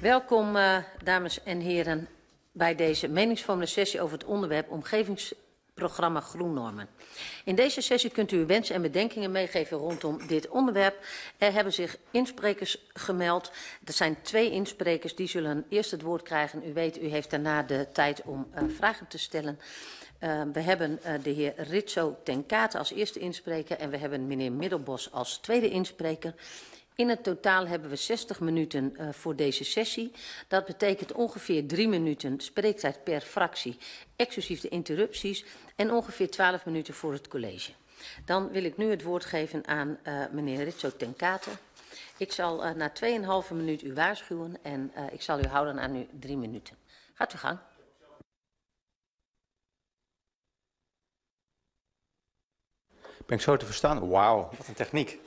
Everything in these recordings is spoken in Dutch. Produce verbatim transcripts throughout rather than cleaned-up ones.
Welkom, uh, dames en heren, bij deze meningsvormende sessie over het onderwerp omgevingsprogramma Groennormen. In deze sessie kunt u uw wensen en bedenkingen meegeven rondom dit onderwerp. Er hebben zich insprekers gemeld. Er zijn twee insprekers, die zullen eerst het woord krijgen. U weet, u heeft daarna de tijd om uh, vragen te stellen. Uh, we hebben uh, de heer Ritso ten Kate als eerste inspreker en we hebben meneer Middelbos als tweede inspreker. In het totaal hebben we zestig minuten uh, voor deze sessie. Dat betekent ongeveer drie minuten spreektijd per fractie, exclusief de interrupties, en ongeveer twaalf minuten voor het college. Dan wil ik nu het woord geven aan uh, meneer Ritso ten Kate. Ik zal uh, na tweeënhalve minuut u waarschuwen en uh, ik zal u houden aan uw drie minuten. Gaat uw gang. Ben ik zo te verstaan? Wauw, wat een techniek.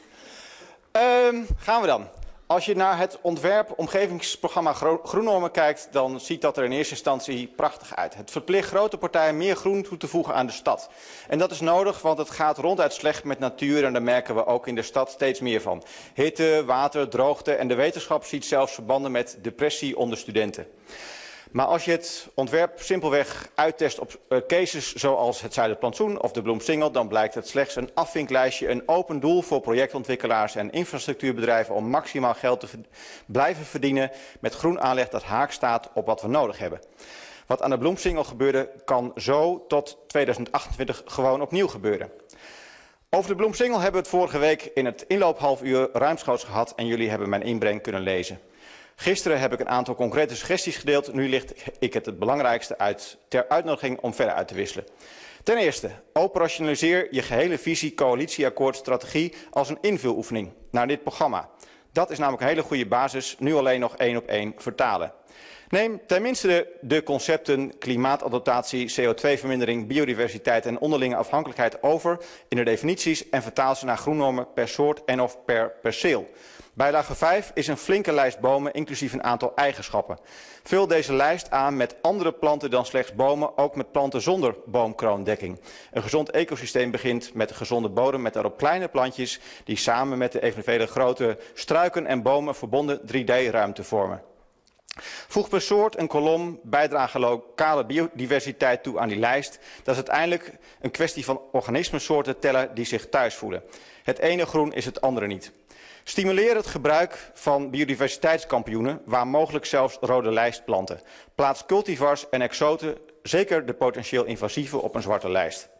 Uh, gaan we dan. Als je naar het ontwerp omgevingsprogramma Groennormen kijkt, dan ziet dat er in eerste instantie prachtig uit. Het verplicht grote partijen meer groen toe te voegen aan de stad. En dat is nodig, want het gaat ronduit slecht met natuur en daar merken we ook in de stad steeds meer van. Hitte, water, droogte en de wetenschap ziet zelfs verbanden met depressie onder studenten. Maar als je het ontwerp simpelweg uittest op uh, cases zoals het Zuiderplantsoen of de Bloemsingel, dan blijkt het slechts een afvinklijstje, een open doel voor projectontwikkelaars en infrastructuurbedrijven om maximaal geld te ver blijven verdienen met groen aanleg dat haak staat op wat we nodig hebben. Wat aan de Bloemsingel gebeurde, kan zo tot tweeduizend achtentwintig gewoon opnieuw gebeuren. Over de Bloemsingel hebben we het vorige week in het inloophalfuur ruimschoots gehad en jullie hebben mijn inbreng kunnen lezen. Gisteren heb ik een aantal concrete suggesties gedeeld. Nu licht ik het het belangrijkste uit ter uitnodiging om verder uit te wisselen. Ten eerste, operationaliseer je gehele visie, coalitieakkoord, strategie als een invuloefening naar dit programma. Dat is namelijk een hele goede basis, nu alleen nog één op één vertalen. Neem tenminste de, de concepten klimaatadaptatie, C O twee vermindering, biodiversiteit en onderlinge afhankelijkheid over in de definities en vertaal ze naar groennormen per soort en of per perceel. Bijlage vijf is een flinke lijst bomen, inclusief een aantal eigenschappen. Vul deze lijst aan met andere planten dan slechts bomen, ook met planten zonder boomkroondekking. Een gezond ecosysteem begint met een gezonde bodem, met daarop kleine plantjes die samen met de eventuele grote struiken en bomen verbonden drie D-ruimte vormen. Voeg per soort een kolom bijdrage lokale biodiversiteit toe aan die lijst. Dat is uiteindelijk een kwestie van organismensoorten tellen die zich thuis voelen. Het ene groen is het andere niet. Stimuleer het gebruik van biodiversiteitskampioenen, waar mogelijk zelfs rode lijstplanten. Plaats cultivars en exoten, zeker de potentieel invasieve, op een zwarte lijst.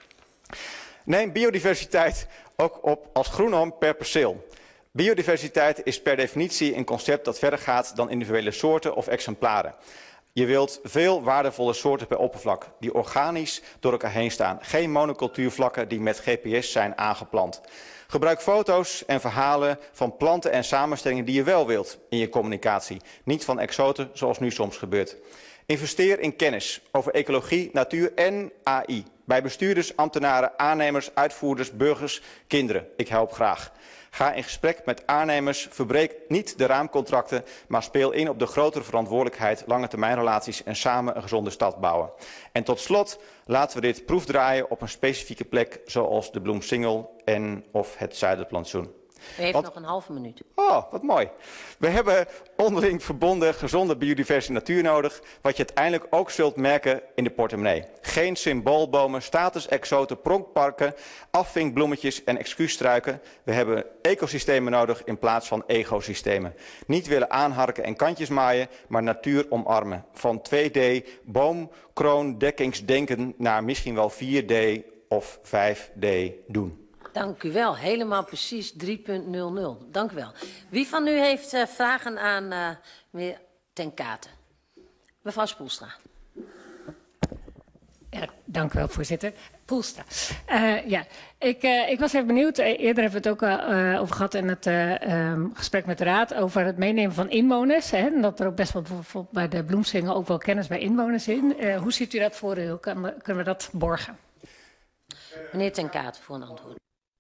Neem biodiversiteit ook op als groennorm per perceel. Biodiversiteit is per definitie een concept dat verder gaat dan individuele soorten of exemplaren. Je wilt veel waardevolle soorten per oppervlak, die organisch door elkaar heen staan. Geen monocultuurvlakken die met G P S zijn aangeplant. Gebruik foto's en verhalen van planten en samenstellingen die je wel wilt in je communicatie. Niet van exoten zoals nu soms gebeurt. Investeer in kennis over ecologie, natuur en A I. Bij bestuurders, ambtenaren, aannemers, uitvoerders, burgers, kinderen. Ik help graag. Ga in gesprek met aannemers, verbreek niet de raamcontracten, maar speel in op de grotere verantwoordelijkheid, lange termijnrelaties en samen een gezonde stad bouwen. En tot slot, laten we dit proefdraaien op een specifieke plek, zoals de Bloemsingel en of het Zuiderplantsoen. U heeft Want, nog een halve minuut. Oh, wat mooi. We hebben onderling verbonden gezonde biodiverse natuur nodig, wat je uiteindelijk ook zult merken in de portemonnee. Geen symboolbomen, status-exoten, pronkparken, afvinkbloemetjes en excuusstruiken. We hebben ecosystemen nodig in plaats van egosystemen. Niet willen aanharken en kantjes maaien, maar natuur omarmen. Van twee D boomkroondekkingsdenken naar misschien wel vier D of vijf D doen. Dank u wel. Helemaal precies drie punt nul nul. Dank u wel. Wie van u heeft uh, vragen aan uh, meneer ten Kate? Mevrouw Spoelstra. Ja, dank u wel, voorzitter. Poelstra. Uh, ja, ik, uh, ik was even benieuwd. Eerder hebben we het ook uh, over gehad in het uh, um, gesprek met de Raad over het meenemen van inwoners. Hè, en dat er ook best wel bijvoorbeeld bij de Bloemsingel ook wel kennis bij inwoners in. Uh, hoe ziet u dat voor u? Hoe kan, kunnen we dat borgen? Meneer ten Kate voor een antwoord.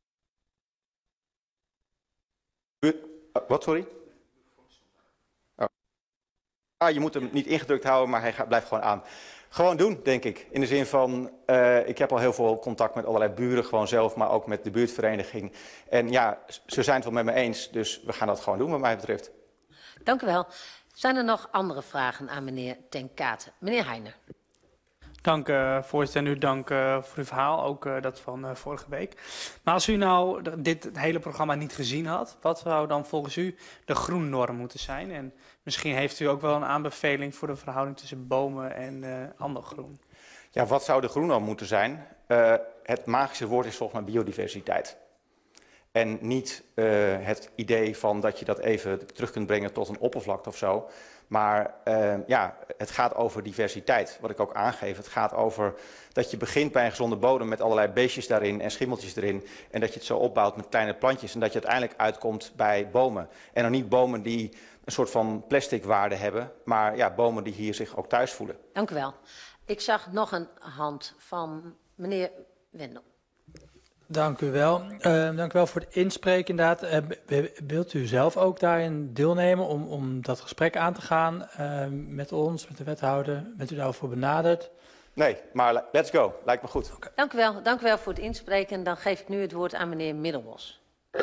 Wat, sorry? Oh. Ah, je moet hem niet ingedrukt houden, maar hij gaat, blijft gewoon aan. Gewoon doen, denk ik. In de zin van, uh, ik heb al heel veel contact met allerlei buren, gewoon zelf, maar ook met de buurtvereniging. En ja, ze zijn het wel met me eens, dus we gaan dat gewoon doen wat mij betreft. Dank u wel. Zijn er nog andere vragen aan meneer Ten Kate? Meneer Heijnen. Dank, uh, voorzitter. En u dank uh, voor uw verhaal, ook uh, dat van uh, vorige week. Maar als u nou dit hele programma niet gezien had, wat zou dan volgens u de groennorm moeten zijn? En misschien heeft u ook wel een aanbeveling voor de verhouding tussen bomen en uh, ander groen. Ja, wat zou de groennorm moeten zijn? Uh, het magische woord is volgens mij biodiversiteit. En niet uh, het idee van dat je dat even terug kunt brengen tot een oppervlakte of zo. Maar uh, ja, het gaat over diversiteit, wat ik ook aangeef. Het gaat over dat je begint bij een gezonde bodem met allerlei beestjes daarin en schimmeltjes erin. En dat je het zo opbouwt met kleine plantjes en dat je uiteindelijk uitkomt bij bomen. En dan niet bomen die een soort van plastic waarde hebben, maar ja, bomen die hier zich ook thuis voelen. Dank u wel. Ik zag nog een hand van meneer Wendel. Dank u wel. Uh, dank u wel voor het inspreken inderdaad. Uh, wilt u zelf ook daarin deelnemen om, om dat gesprek aan te gaan uh, met ons, met de wethouder? Bent u daarvoor benaderd? Nee, maar let's go. Lijkt me goed. Okay. Dank u wel. Dank u wel voor het inspreken. Dan geef ik nu het woord aan meneer Middelbos.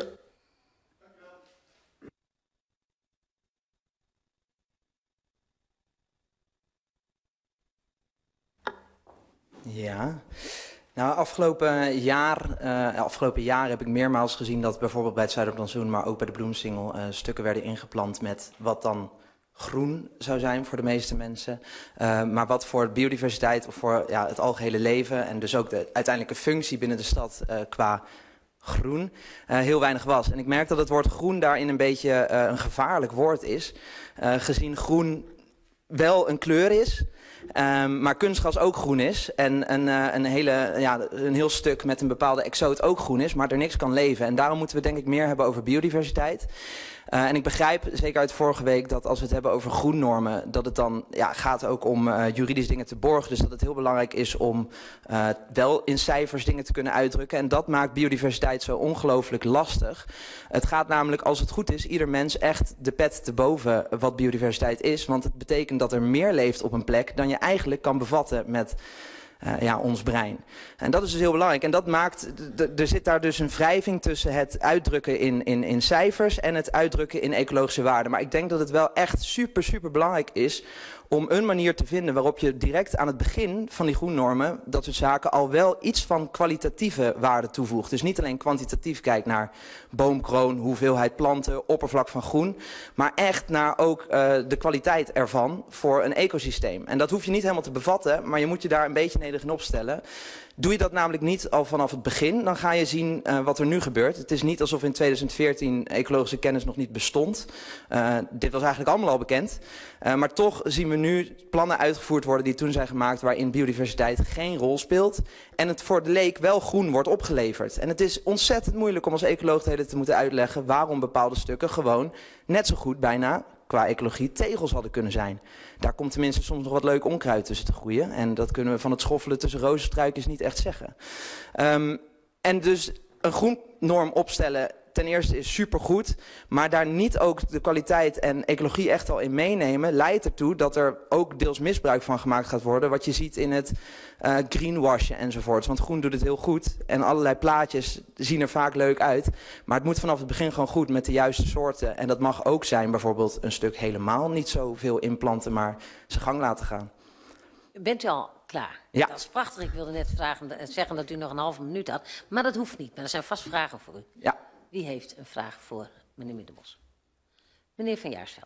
Ja. Nou, afgelopen jaar, uh, afgelopen jaar heb ik meermaals gezien dat bijvoorbeeld bij het Zuiderplantsoen, maar ook bij de Bloemsingel, uh, stukken werden ingeplant met wat dan groen zou zijn voor de meeste mensen. Uh, maar wat voor biodiversiteit of voor ja, het algehele leven en dus ook de uiteindelijke functie binnen de stad uh, qua groen uh, heel weinig was. En ik merk dat het woord groen daarin een beetje uh, een gevaarlijk woord is. Uh, gezien groen wel een kleur is, Um, maar kunstgras ook groen is en een, uh, een, hele, ja, een heel stuk met een bepaalde exoot ook groen is, maar er niks kan leven. En daarom moeten we denk ik meer hebben over biodiversiteit. Uh, en ik begrijp, zeker uit vorige week, dat als we het hebben over groennormen, dat het dan ja, gaat ook om uh, juridisch dingen te borgen. Dus dat het heel belangrijk is om uh, wel in cijfers dingen te kunnen uitdrukken. En dat maakt biodiversiteit zo ongelooflijk lastig. Het gaat namelijk, als het goed is, ieder mens echt de pet te boven wat biodiversiteit is. Want het betekent dat er meer leeft op een plek dan je eigenlijk kan bevatten met Uh, ja, ons brein. En dat is dus heel belangrijk. En dat maakt, er zit daar dus een wrijving tussen het uitdrukken in, in, in cijfers en het uitdrukken in ecologische waarden. Maar ik denk dat het wel echt super, super belangrijk is om een manier te vinden waarop je direct aan het begin van die groennormen, dat soort zaken, al wel iets van kwalitatieve waarde toevoegt. Dus niet alleen kwantitatief kijkt naar boomkroon, hoeveelheid planten, oppervlak van groen, maar echt naar ook uh, de kwaliteit ervan voor een ecosysteem. En dat hoef je niet helemaal te bevatten, maar je moet je daar een beetje nederig in opstellen. Doe je dat namelijk niet al vanaf het begin, dan ga je zien uh, wat er nu gebeurt. Het is niet alsof in tweeduizend veertien ecologische kennis nog niet bestond. Uh, dit was eigenlijk allemaal al bekend. Uh, maar toch zien we nu plannen uitgevoerd worden die toen zijn gemaakt waarin biodiversiteit geen rol speelt. En het voor de leek wel groen wordt opgeleverd. En het is ontzettend moeilijk om als ecoloog te moeten uitleggen waarom bepaalde stukken gewoon net zo goed bijna qua ecologie tegels hadden kunnen zijn. Daar komt tenminste soms nog wat leuk onkruid tussen te groeien. En dat kunnen we van het schoffelen tussen rozenstruikjes niet echt zeggen. Um, en dus een groennorm opstellen ten eerste is supergoed, maar daar niet ook de kwaliteit en ecologie echt al in meenemen, leidt ertoe dat er ook deels misbruik van gemaakt gaat worden, wat je ziet in het uh, greenwashen enzovoorts. Want groen doet het heel goed en allerlei plaatjes zien er vaak leuk uit, maar het moet vanaf het begin gewoon goed met de juiste soorten. En dat mag ook zijn bijvoorbeeld een stuk helemaal niet zoveel inplanten, maar zijn gang laten gaan. Bent u al klaar? Ja. Dat is prachtig. Ik wilde net vragen, zeggen dat u nog een halve minuut had, maar dat hoeft niet. Maar er zijn vast vragen voor u. Ja. Wie heeft een vraag voor meneer Middelbos? Meneer Van Jaarsveld.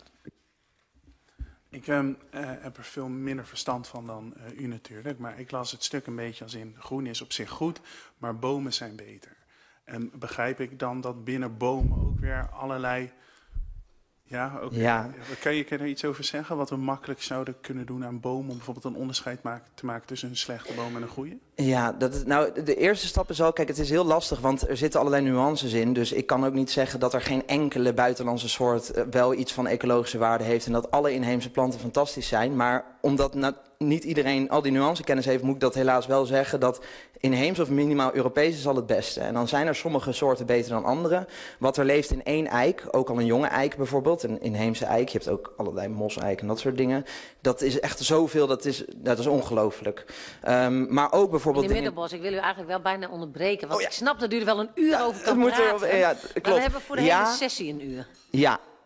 Ik um, uh, heb er veel minder verstand van dan uh, u natuurlijk, maar ik las het stuk een beetje als in groen is op zich goed, maar bomen zijn beter. En begrijp ik dan dat binnen bomen ook weer allerlei... Ja, ook, ja. Kan je er iets over zeggen? Wat we makkelijk zouden kunnen doen aan bomen om bijvoorbeeld een onderscheid maken, te maken tussen een slechte boom en een goede? Ja, dat is, nou, de eerste stap is al, kijk, het is heel lastig, want er zitten allerlei nuances in. Dus ik kan ook niet zeggen dat er geen enkele buitenlandse soort uh, wel iets van ecologische waarde heeft en dat alle inheemse planten fantastisch zijn. Maar omdat na, niet iedereen al die nuancekennis heeft, moet ik dat helaas wel zeggen dat inheems of minimaal Europees is al het beste. En dan zijn er sommige soorten beter dan andere. Wat er leeft in één eik, ook al een jonge eik bijvoorbeeld, een inheemse eik, je hebt ook allerlei moseik en dat soort dingen. Dat is echt zoveel, dat is, dat is ongelooflijk. Um, maar ook bijvoorbeeld... Meneer Middelbos, ik wil u eigenlijk wel bijna onderbreken, want oh ja. ik snap dat u er wel een uur ja, over kan moet praten. Er, ja, klopt. Maar we hebben voor de ja, hele sessie een uur. Ja.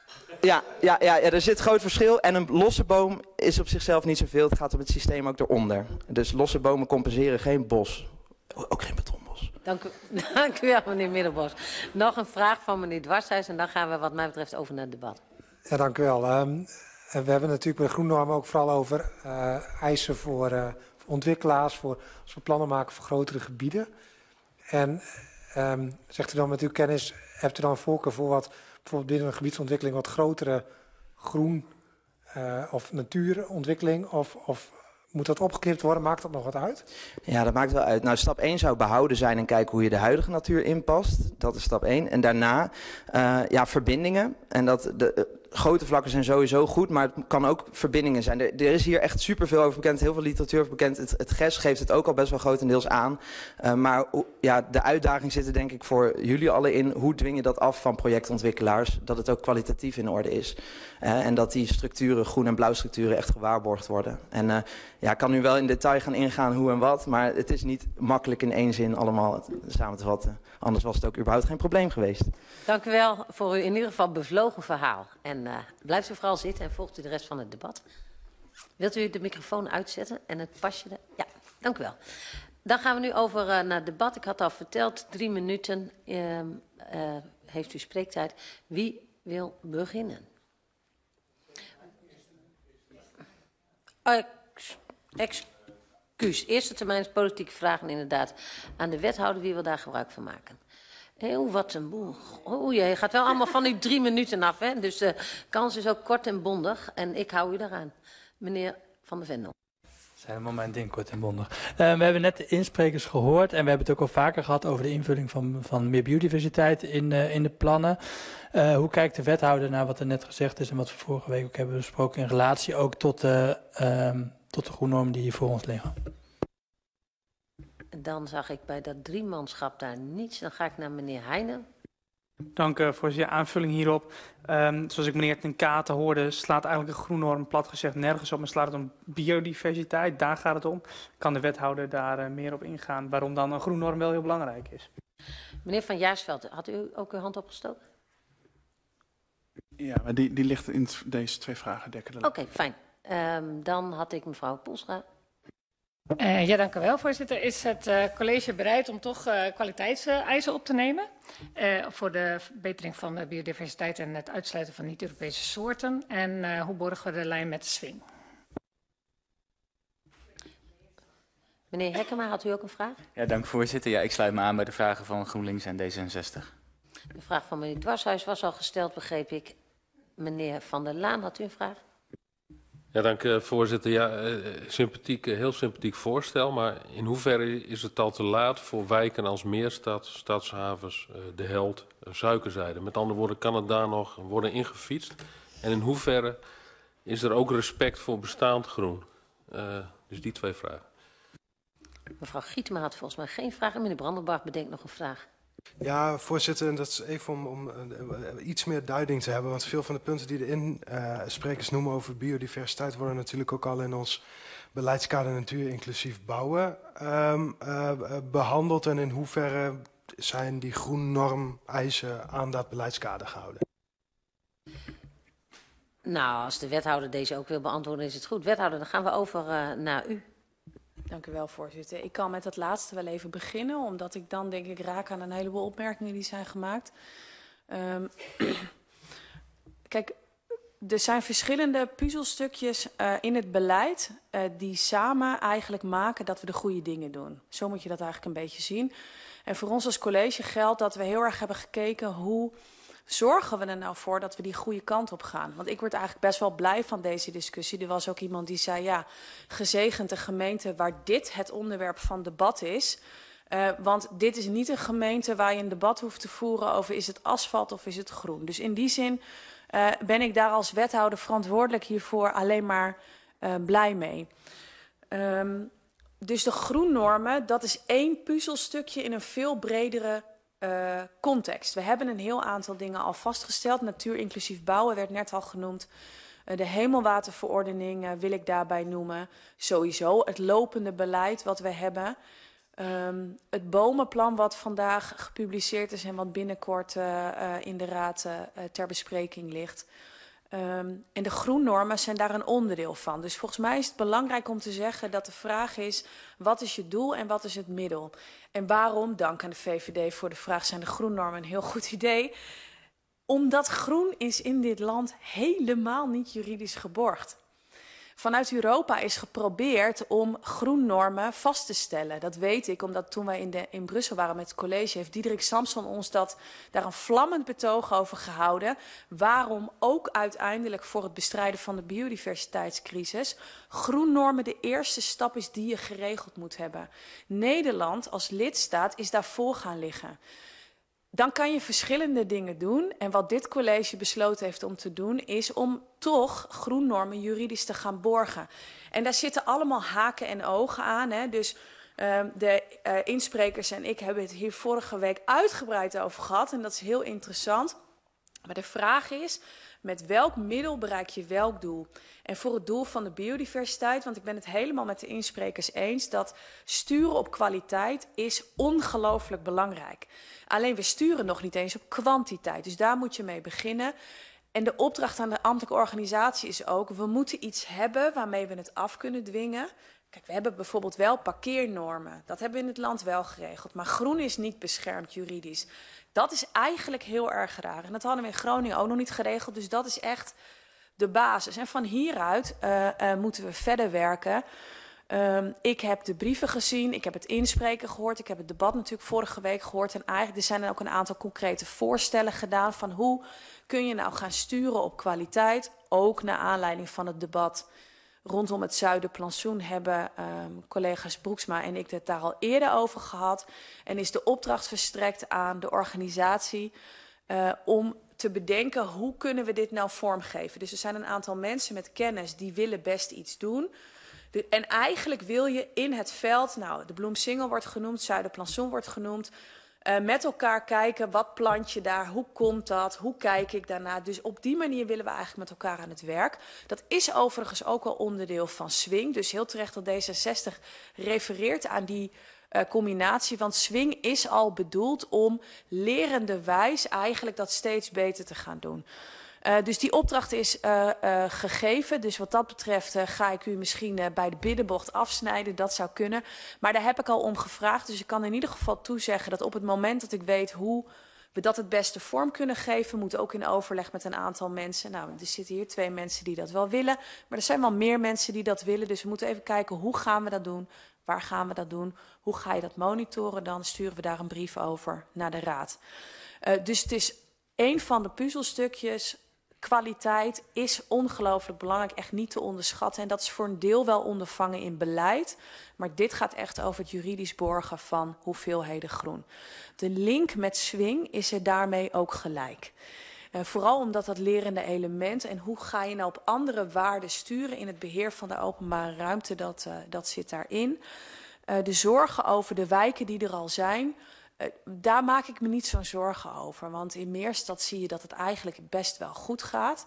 Ja, ja, ja, ja, er zit groot verschil. En een losse boom is op zichzelf niet zoveel. Het gaat om het systeem ook eronder. Dus losse bomen compenseren geen bos. Ook geen betonbos. Dank u, dank u wel, meneer Middelbos. Nog een vraag van meneer Dwarshuis en dan gaan we wat mij betreft over naar het debat. Ja, dank u wel. Um, we hebben natuurlijk bij de groennormen ook vooral over uh, eisen voor, uh, voor ontwikkelaars, voor, als we plannen maken voor grotere gebieden. En um, zegt u dan met uw kennis, hebt u dan een voorkeur voor wat bijvoorbeeld binnen een gebiedsontwikkeling wat grotere groen uh, of natuurontwikkeling of, of moet dat opgeknipt worden? Maakt dat nog wat uit? Ja, dat maakt wel uit. Nou, stap één zou behouden zijn en kijken hoe je de huidige natuur inpast. Dat is stap één. En daarna, uh, ja, verbindingen. En dat de uh, grote vlakken zijn sowieso goed, maar het kan ook verbindingen zijn. Er, er is hier echt superveel over bekend, heel veel literatuur over bekend. Het, het G E S geeft het ook al best wel grotendeels aan. Uh, maar ja, de uitdaging zit er denk ik voor jullie allen in. Hoe dwing je dat af van projectontwikkelaars? Dat het ook kwalitatief in orde is. Uh, en dat die structuren, groen- en blauwstructuren, echt gewaarborgd worden. En uh, ja, ik kan nu wel in detail gaan ingaan hoe en wat, maar het is niet makkelijk in één zin allemaal samen te vatten. Anders was het ook überhaupt geen probleem geweest. Dank u wel voor uw in ieder geval bevlogen verhaal. En uh, blijft u vooral zitten en volgt u de rest van het debat. Wilt u de microfoon uitzetten en het pasje? De... Ja, dank u wel. Dan gaan we nu over uh, naar het debat. Ik had al verteld, drie minuten uh, uh, heeft u spreektijd. Wie wil beginnen? Ex excuus. Eerste termijn politieke vragen inderdaad aan de wethouder. Wie wil daar gebruik van maken? Heel wat een boel. O, je gaat wel allemaal van uw drie minuten af, hè? Dus de kans is ook kort en bondig. En ik hou u daaraan. Meneer Van der Vendel. Zijn helemaal mijn ding, kort en bondig. Uh, we hebben net de insprekers gehoord en we hebben het ook al vaker gehad over de invulling van, van meer biodiversiteit in, uh, in de plannen. Uh, hoe kijkt de wethouder naar wat er net gezegd is en wat we vorige week ook hebben besproken in relatie ook tot, uh, um, tot de groennormen die hier voor ons liggen? Dan zag ik bij dat driemanschap daar niets. Dan ga ik naar meneer Heijnen. Dank uh, voor je aanvulling hierop. Um, zoals ik meneer Ten Kate hoorde, slaat eigenlijk een groennorm plat gezegd nergens op, maar slaat het om biodiversiteit. Daar gaat het om. Kan de wethouder daar uh, meer op ingaan? Waarom dan een groennorm wel heel belangrijk is? Meneer Van Jaarsveld, had u ook uw hand opgestoken? Ja, maar die, die ligt in deze twee vragen dekken. Oké, okay, fijn. Um, dan had ik mevrouw Poelstra. Uh, ja, dank u wel, voorzitter. Is het uh, college bereid om toch uh, kwaliteitseisen op te nemen uh, voor de verbetering van de biodiversiteit en het uitsluiten van niet-Europese soorten? En uh, hoe borgen we de lijn met de swing? Meneer Hekkema, had u ook een vraag? Ja, dank voorzitter. Ja, ik sluit me aan bij de vragen van GroenLinks en D zesenzestig. De vraag van meneer Dwarshuis was al gesteld, begreep ik. Meneer Van der Laan, had u een vraag? Ja, dank uh, voorzitter. Ja, uh, sympathiek, uh, heel sympathiek voorstel, maar in hoeverre is het al te laat voor wijken als Meerstad, Stadshavens, uh, De Held, uh, Suikerzijde? Met andere woorden, kan het daar nog worden ingefietst? En in hoeverre is er ook respect voor bestaand groen? Uh, dus die twee vragen. Mevrouw Gietema had volgens mij geen vraag. En meneer Brandenbach bedenkt nog een vraag. Ja, voorzitter, dat is even om, om uh, iets meer duiding te hebben. Want veel van de punten die de insprekers uh, noemen over biodiversiteit worden natuurlijk ook al in ons beleidskader natuur inclusief bouwen um, uh, behandeld. En in hoeverre zijn die groennorm-eisen aan dat beleidskader gehouden? Nou, als de wethouder deze ook wil beantwoorden, is het goed. Wethouder, dan gaan we over uh, naar u. Dank u wel, voorzitter. Ik kan met het laatste wel even beginnen, omdat ik dan denk ik raak aan een heleboel opmerkingen die zijn gemaakt. Um, kijk, er zijn verschillende puzzelstukjes uh, in het beleid uh, die samen eigenlijk maken dat we de goede dingen doen. Zo moet je dat eigenlijk een beetje zien. En voor ons als college geldt dat we heel erg hebben gekeken hoe zorgen we er nou voor dat we die goede kant op gaan? Want ik word eigenlijk best wel blij van deze discussie. Er was ook iemand die zei, ja, gezegend de gemeente waar dit het onderwerp van debat is. Uh, want dit is niet een gemeente waar je een debat hoeft te voeren over is het asfalt of is het groen. Dus in die zin uh, ben ik daar als wethouder verantwoordelijk hiervoor alleen maar uh, blij mee. Um, dus de groennormen, dat is één puzzelstukje in een veel bredere Uh, context. We hebben een heel aantal dingen al vastgesteld. Natuur inclusief bouwen werd net al genoemd. Uh, de hemelwaterverordening uh, wil ik daarbij noemen. Sowieso het lopende beleid wat we hebben. Um, het bomenplan wat vandaag gepubliceerd is en wat binnenkort uh, uh, in de Raad uh, ter bespreking ligt. Um, en de groennormen zijn daar een onderdeel van. Dus volgens mij is het belangrijk om te zeggen dat de vraag is, wat is je doel en wat is het middel? En waarom, dank aan de V V D voor de vraag, zijn de groennormen een heel goed idee? Omdat groen is in dit land helemaal niet juridisch geborgd. Vanuit Europa is geprobeerd om groennormen vast te stellen. Dat weet ik, omdat toen wij in, de, in Brussel waren met het college, heeft Diederik Samson ons dat, daar een vlammend betoog over gehouden. Waarom ook uiteindelijk voor het bestrijden van de biodiversiteitscrisis groennormen de eerste stap is die je geregeld moet hebben. Nederland als lidstaat is daarvoor gaan liggen. Dan kan je verschillende dingen doen. En wat dit college besloten heeft om te doen, is om toch groennormen juridisch te gaan borgen. En daar zitten allemaal haken en ogen aan. Hè. Dus uh, de uh, insprekers en ik hebben het hier vorige week uitgebreid over gehad. En dat is heel interessant. Maar de vraag is, met welk middel bereik je welk doel? En voor het doel van de biodiversiteit, want ik ben het helemaal met de insprekers eens, dat sturen op kwaliteit is ongelooflijk belangrijk. Alleen we sturen nog niet eens op kwantiteit, dus daar moet je mee beginnen. En de opdracht aan de ambtelijke organisatie is ook, we moeten iets hebben waarmee we het af kunnen dwingen. Kijk, we hebben bijvoorbeeld wel parkeernormen, dat hebben we in het land wel geregeld, maar groen is niet beschermd juridisch. Dat is eigenlijk heel erg raar. En dat hadden we in Groningen ook nog niet geregeld. Dus dat is echt de basis. En van hieruit uh, uh, moeten we verder werken. Um, ik heb de brieven gezien. Ik heb het inspreken gehoord. Ik heb het debat natuurlijk vorige week gehoord. En eigenlijk er zijn er ook een aantal concrete voorstellen gedaan. Van hoe kun je nou gaan sturen op kwaliteit. Ook naar aanleiding van het debat rondom het Zuiderplantsoen hebben um, collega's Broeksma en ik het daar al eerder over gehad. En is de opdracht verstrekt aan de organisatie uh, om te bedenken hoe kunnen we dit nou vormgeven. Dus er zijn een aantal mensen met kennis die willen best iets doen. De, en eigenlijk wil je in het veld, nou de Bloemsingel wordt genoemd, Zuiderplantsoen wordt genoemd, Uh, met elkaar kijken, wat plant je daar, hoe komt dat, hoe kijk ik daarna. Dus op die manier willen we eigenlijk met elkaar aan het werk. Dat is overigens ook al onderdeel van Swing. Dus heel terecht dat D zesenzestig refereert aan die uh, combinatie. Want Swing is al bedoeld om lerenderwijs eigenlijk dat steeds beter te gaan doen. Uh, dus die opdracht is uh, uh, gegeven. Dus wat dat betreft uh, ga ik u misschien uh, bij de binnenbocht afsnijden. Dat zou kunnen. Maar daar heb ik al om gevraagd. Dus ik kan in ieder geval toezeggen dat op het moment dat ik weet hoe we dat het beste vorm kunnen geven, moet ook in overleg met een aantal mensen. Nou, er zitten hier twee mensen die dat wel willen. Maar er zijn wel meer mensen die dat willen. Dus we moeten even kijken hoe gaan we dat doen. Waar gaan we dat doen? Hoe ga je dat monitoren? Dan sturen we daar een brief over naar de raad. Uh, dus het is een van de puzzelstukjes. Kwaliteit is ongelooflijk belangrijk, echt niet te onderschatten. En dat is voor een deel wel ondervangen in beleid. Maar dit gaat echt over het juridisch borgen van hoeveelheden groen. De link met Swing is er daarmee ook gelijk. Uh, vooral omdat dat lerende element en hoe ga je nou op andere waarden sturen in het beheer van de openbare ruimte, dat, uh, dat zit daarin. Uh, de zorgen over de wijken die er al zijn, Uh, daar maak ik me niet zo'n zorgen over. Want in Meerstad zie je dat het eigenlijk best wel goed gaat.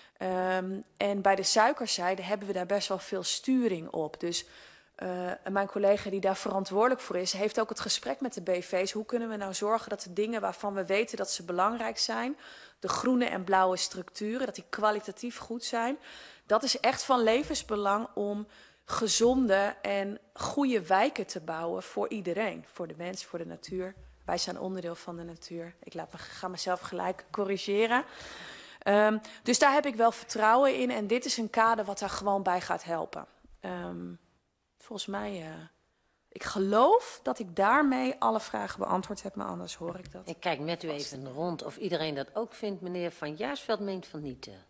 Um, en bij de suikerzijde hebben we daar best wel veel sturing op. Dus uh, mijn collega die daar verantwoordelijk voor is, heeft ook het gesprek met de B V's. Hoe kunnen we nou zorgen dat de dingen waarvan we weten dat ze belangrijk zijn, de groene en blauwe structuren, dat die kwalitatief goed zijn. Dat is echt van levensbelang om gezonde en goede wijken te bouwen voor iedereen. Voor de mens, voor de natuur. Wij zijn onderdeel van de natuur. Ik laat me, ga mezelf gelijk corrigeren. Um, dus daar heb ik wel vertrouwen in. En dit is een kader wat daar gewoon bij gaat helpen. Um, volgens mij, uh, ik geloof dat ik daarmee alle vragen beantwoord heb, maar anders hoor ik dat. Ik kijk met u even rond of iedereen dat ook vindt. Meneer Van Jaarsveld meent van niet. Uh.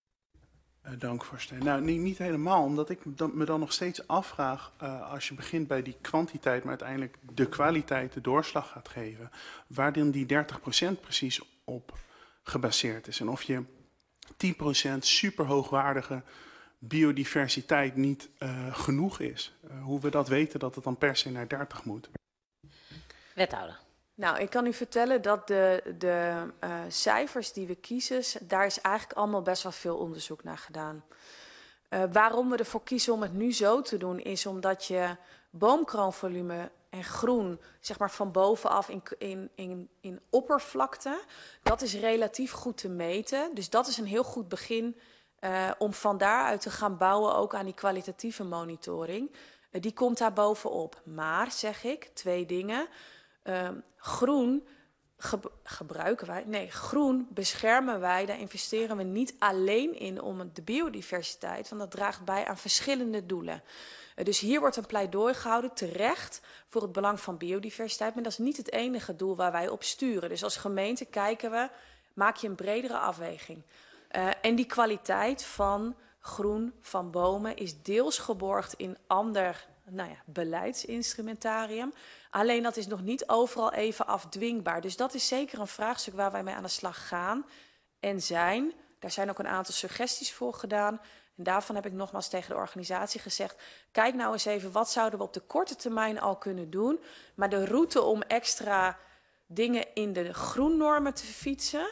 Uh, dank, voorzitter. Nou, niet, niet helemaal, omdat ik dan, me dan nog steeds afvraag, uh, als je begint bij die kwantiteit, maar uiteindelijk de kwaliteit de doorslag gaat geven, waar dan die dertig procent precies op gebaseerd is. En of je tien procent superhoogwaardige biodiversiteit niet uh, genoeg is. Uh, hoe we dat weten dat het dan per se naar dertig moet. Wethouder. Nou, ik kan u vertellen dat de, de uh, cijfers die we kiezen, daar is eigenlijk allemaal best wel veel onderzoek naar gedaan. Uh, waarom we ervoor kiezen om het nu zo te doen, is omdat je boomkroonvolume en groen, zeg maar van bovenaf in, in, in, in oppervlakte, dat is relatief goed te meten. Dus dat is een heel goed begin uh, om van daaruit te gaan bouwen ook aan die kwalitatieve monitoring. Uh, die komt daar bovenop. Maar, zeg ik, twee dingen. Uh, groen ge gebruiken wij, nee, groen beschermen wij, daar investeren we niet alleen in om de biodiversiteit, want dat draagt bij aan verschillende doelen. Dus hier wordt een pleidooi gehouden, terecht, voor het belang van biodiversiteit. Maar dat is niet het enige doel waar wij op sturen. Dus als gemeente kijken we, maak je een bredere afweging. Uh, en die kwaliteit van groen, van bomen, is deels geborgd in ander nou ja, beleidsinstrumentarium. Alleen dat is nog niet overal even afdwingbaar. Dus dat is zeker een vraagstuk waar wij mee aan de slag gaan en zijn. Daar zijn ook een aantal suggesties voor gedaan. En daarvan heb ik nogmaals tegen de organisatie gezegd, kijk nou eens even, wat zouden we op de korte termijn al kunnen doen? Maar de route om extra dingen in de groennormen te fietsen,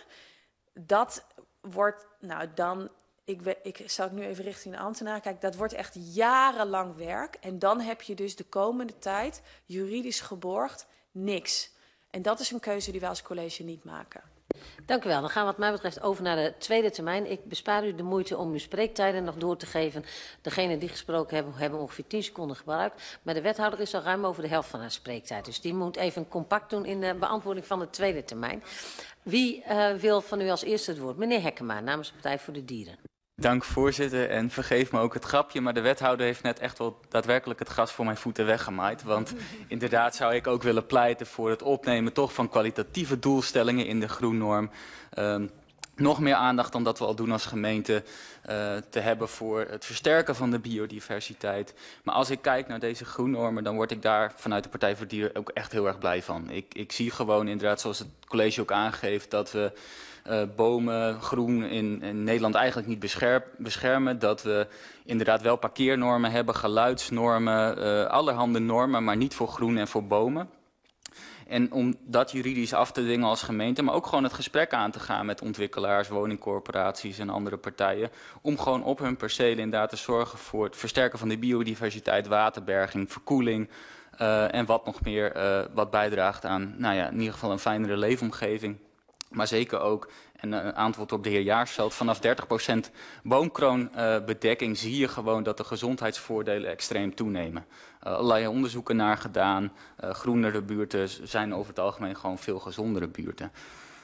dat wordt, nou dan, ik, ik zou het nu even richting de ambtenaar kijken, dat wordt echt jarenlang werk. En dan heb je dus de komende tijd, juridisch geborgd, niks. En dat is een keuze die wij als college niet maken. Dank u wel. Dan gaan we wat mij betreft over naar de tweede termijn. Ik bespaar u de moeite om uw spreektijden nog door te geven. Degenen die gesproken hebben, hebben ongeveer tien seconden gebruikt. Maar de wethouder is al ruim over de helft van haar spreektijd. Dus die moet even compact doen in de beantwoording van de tweede termijn. Wie uh, wil van u als eerste het woord? Meneer Hekkema, namens de Partij voor de Dieren. Dank voorzitter en vergeef me ook het grapje, maar de wethouder heeft net echt wel daadwerkelijk het gras voor mijn voeten weggemaaid. Want inderdaad zou ik ook willen pleiten voor het opnemen toch van kwalitatieve doelstellingen in de groennorm. Um, nog meer aandacht dan dat we al doen als gemeente uh, te hebben voor het versterken van de biodiversiteit. Maar als ik kijk naar deze groennormen, dan word ik daar vanuit de Partij voor de Dieren ook echt heel erg blij van. Ik, ik zie gewoon inderdaad, zoals het college ook aangeeft, dat we Uh, bomen, groen in, in Nederland eigenlijk niet bescherm, beschermen. Dat we inderdaad wel parkeernormen hebben, geluidsnormen, uh, allerhande normen, maar niet voor groen en voor bomen. En om dat juridisch af te dwingen als gemeente, maar ook gewoon het gesprek aan te gaan met ontwikkelaars, woningcorporaties en andere partijen. Om gewoon op hun percelen inderdaad te zorgen voor het versterken van de biodiversiteit, waterberging, verkoeling. Uh, en wat nog meer, uh, wat bijdraagt aan, nou ja, in ieder geval een fijnere leefomgeving. Maar zeker ook, en een antwoord op de heer Jaarsveld, vanaf dertig procent boomkroonbedekking uh, zie je gewoon dat de gezondheidsvoordelen extreem toenemen. Uh, allerlei onderzoeken naar gedaan, uh, groenere buurten zijn over het algemeen gewoon veel gezondere buurten.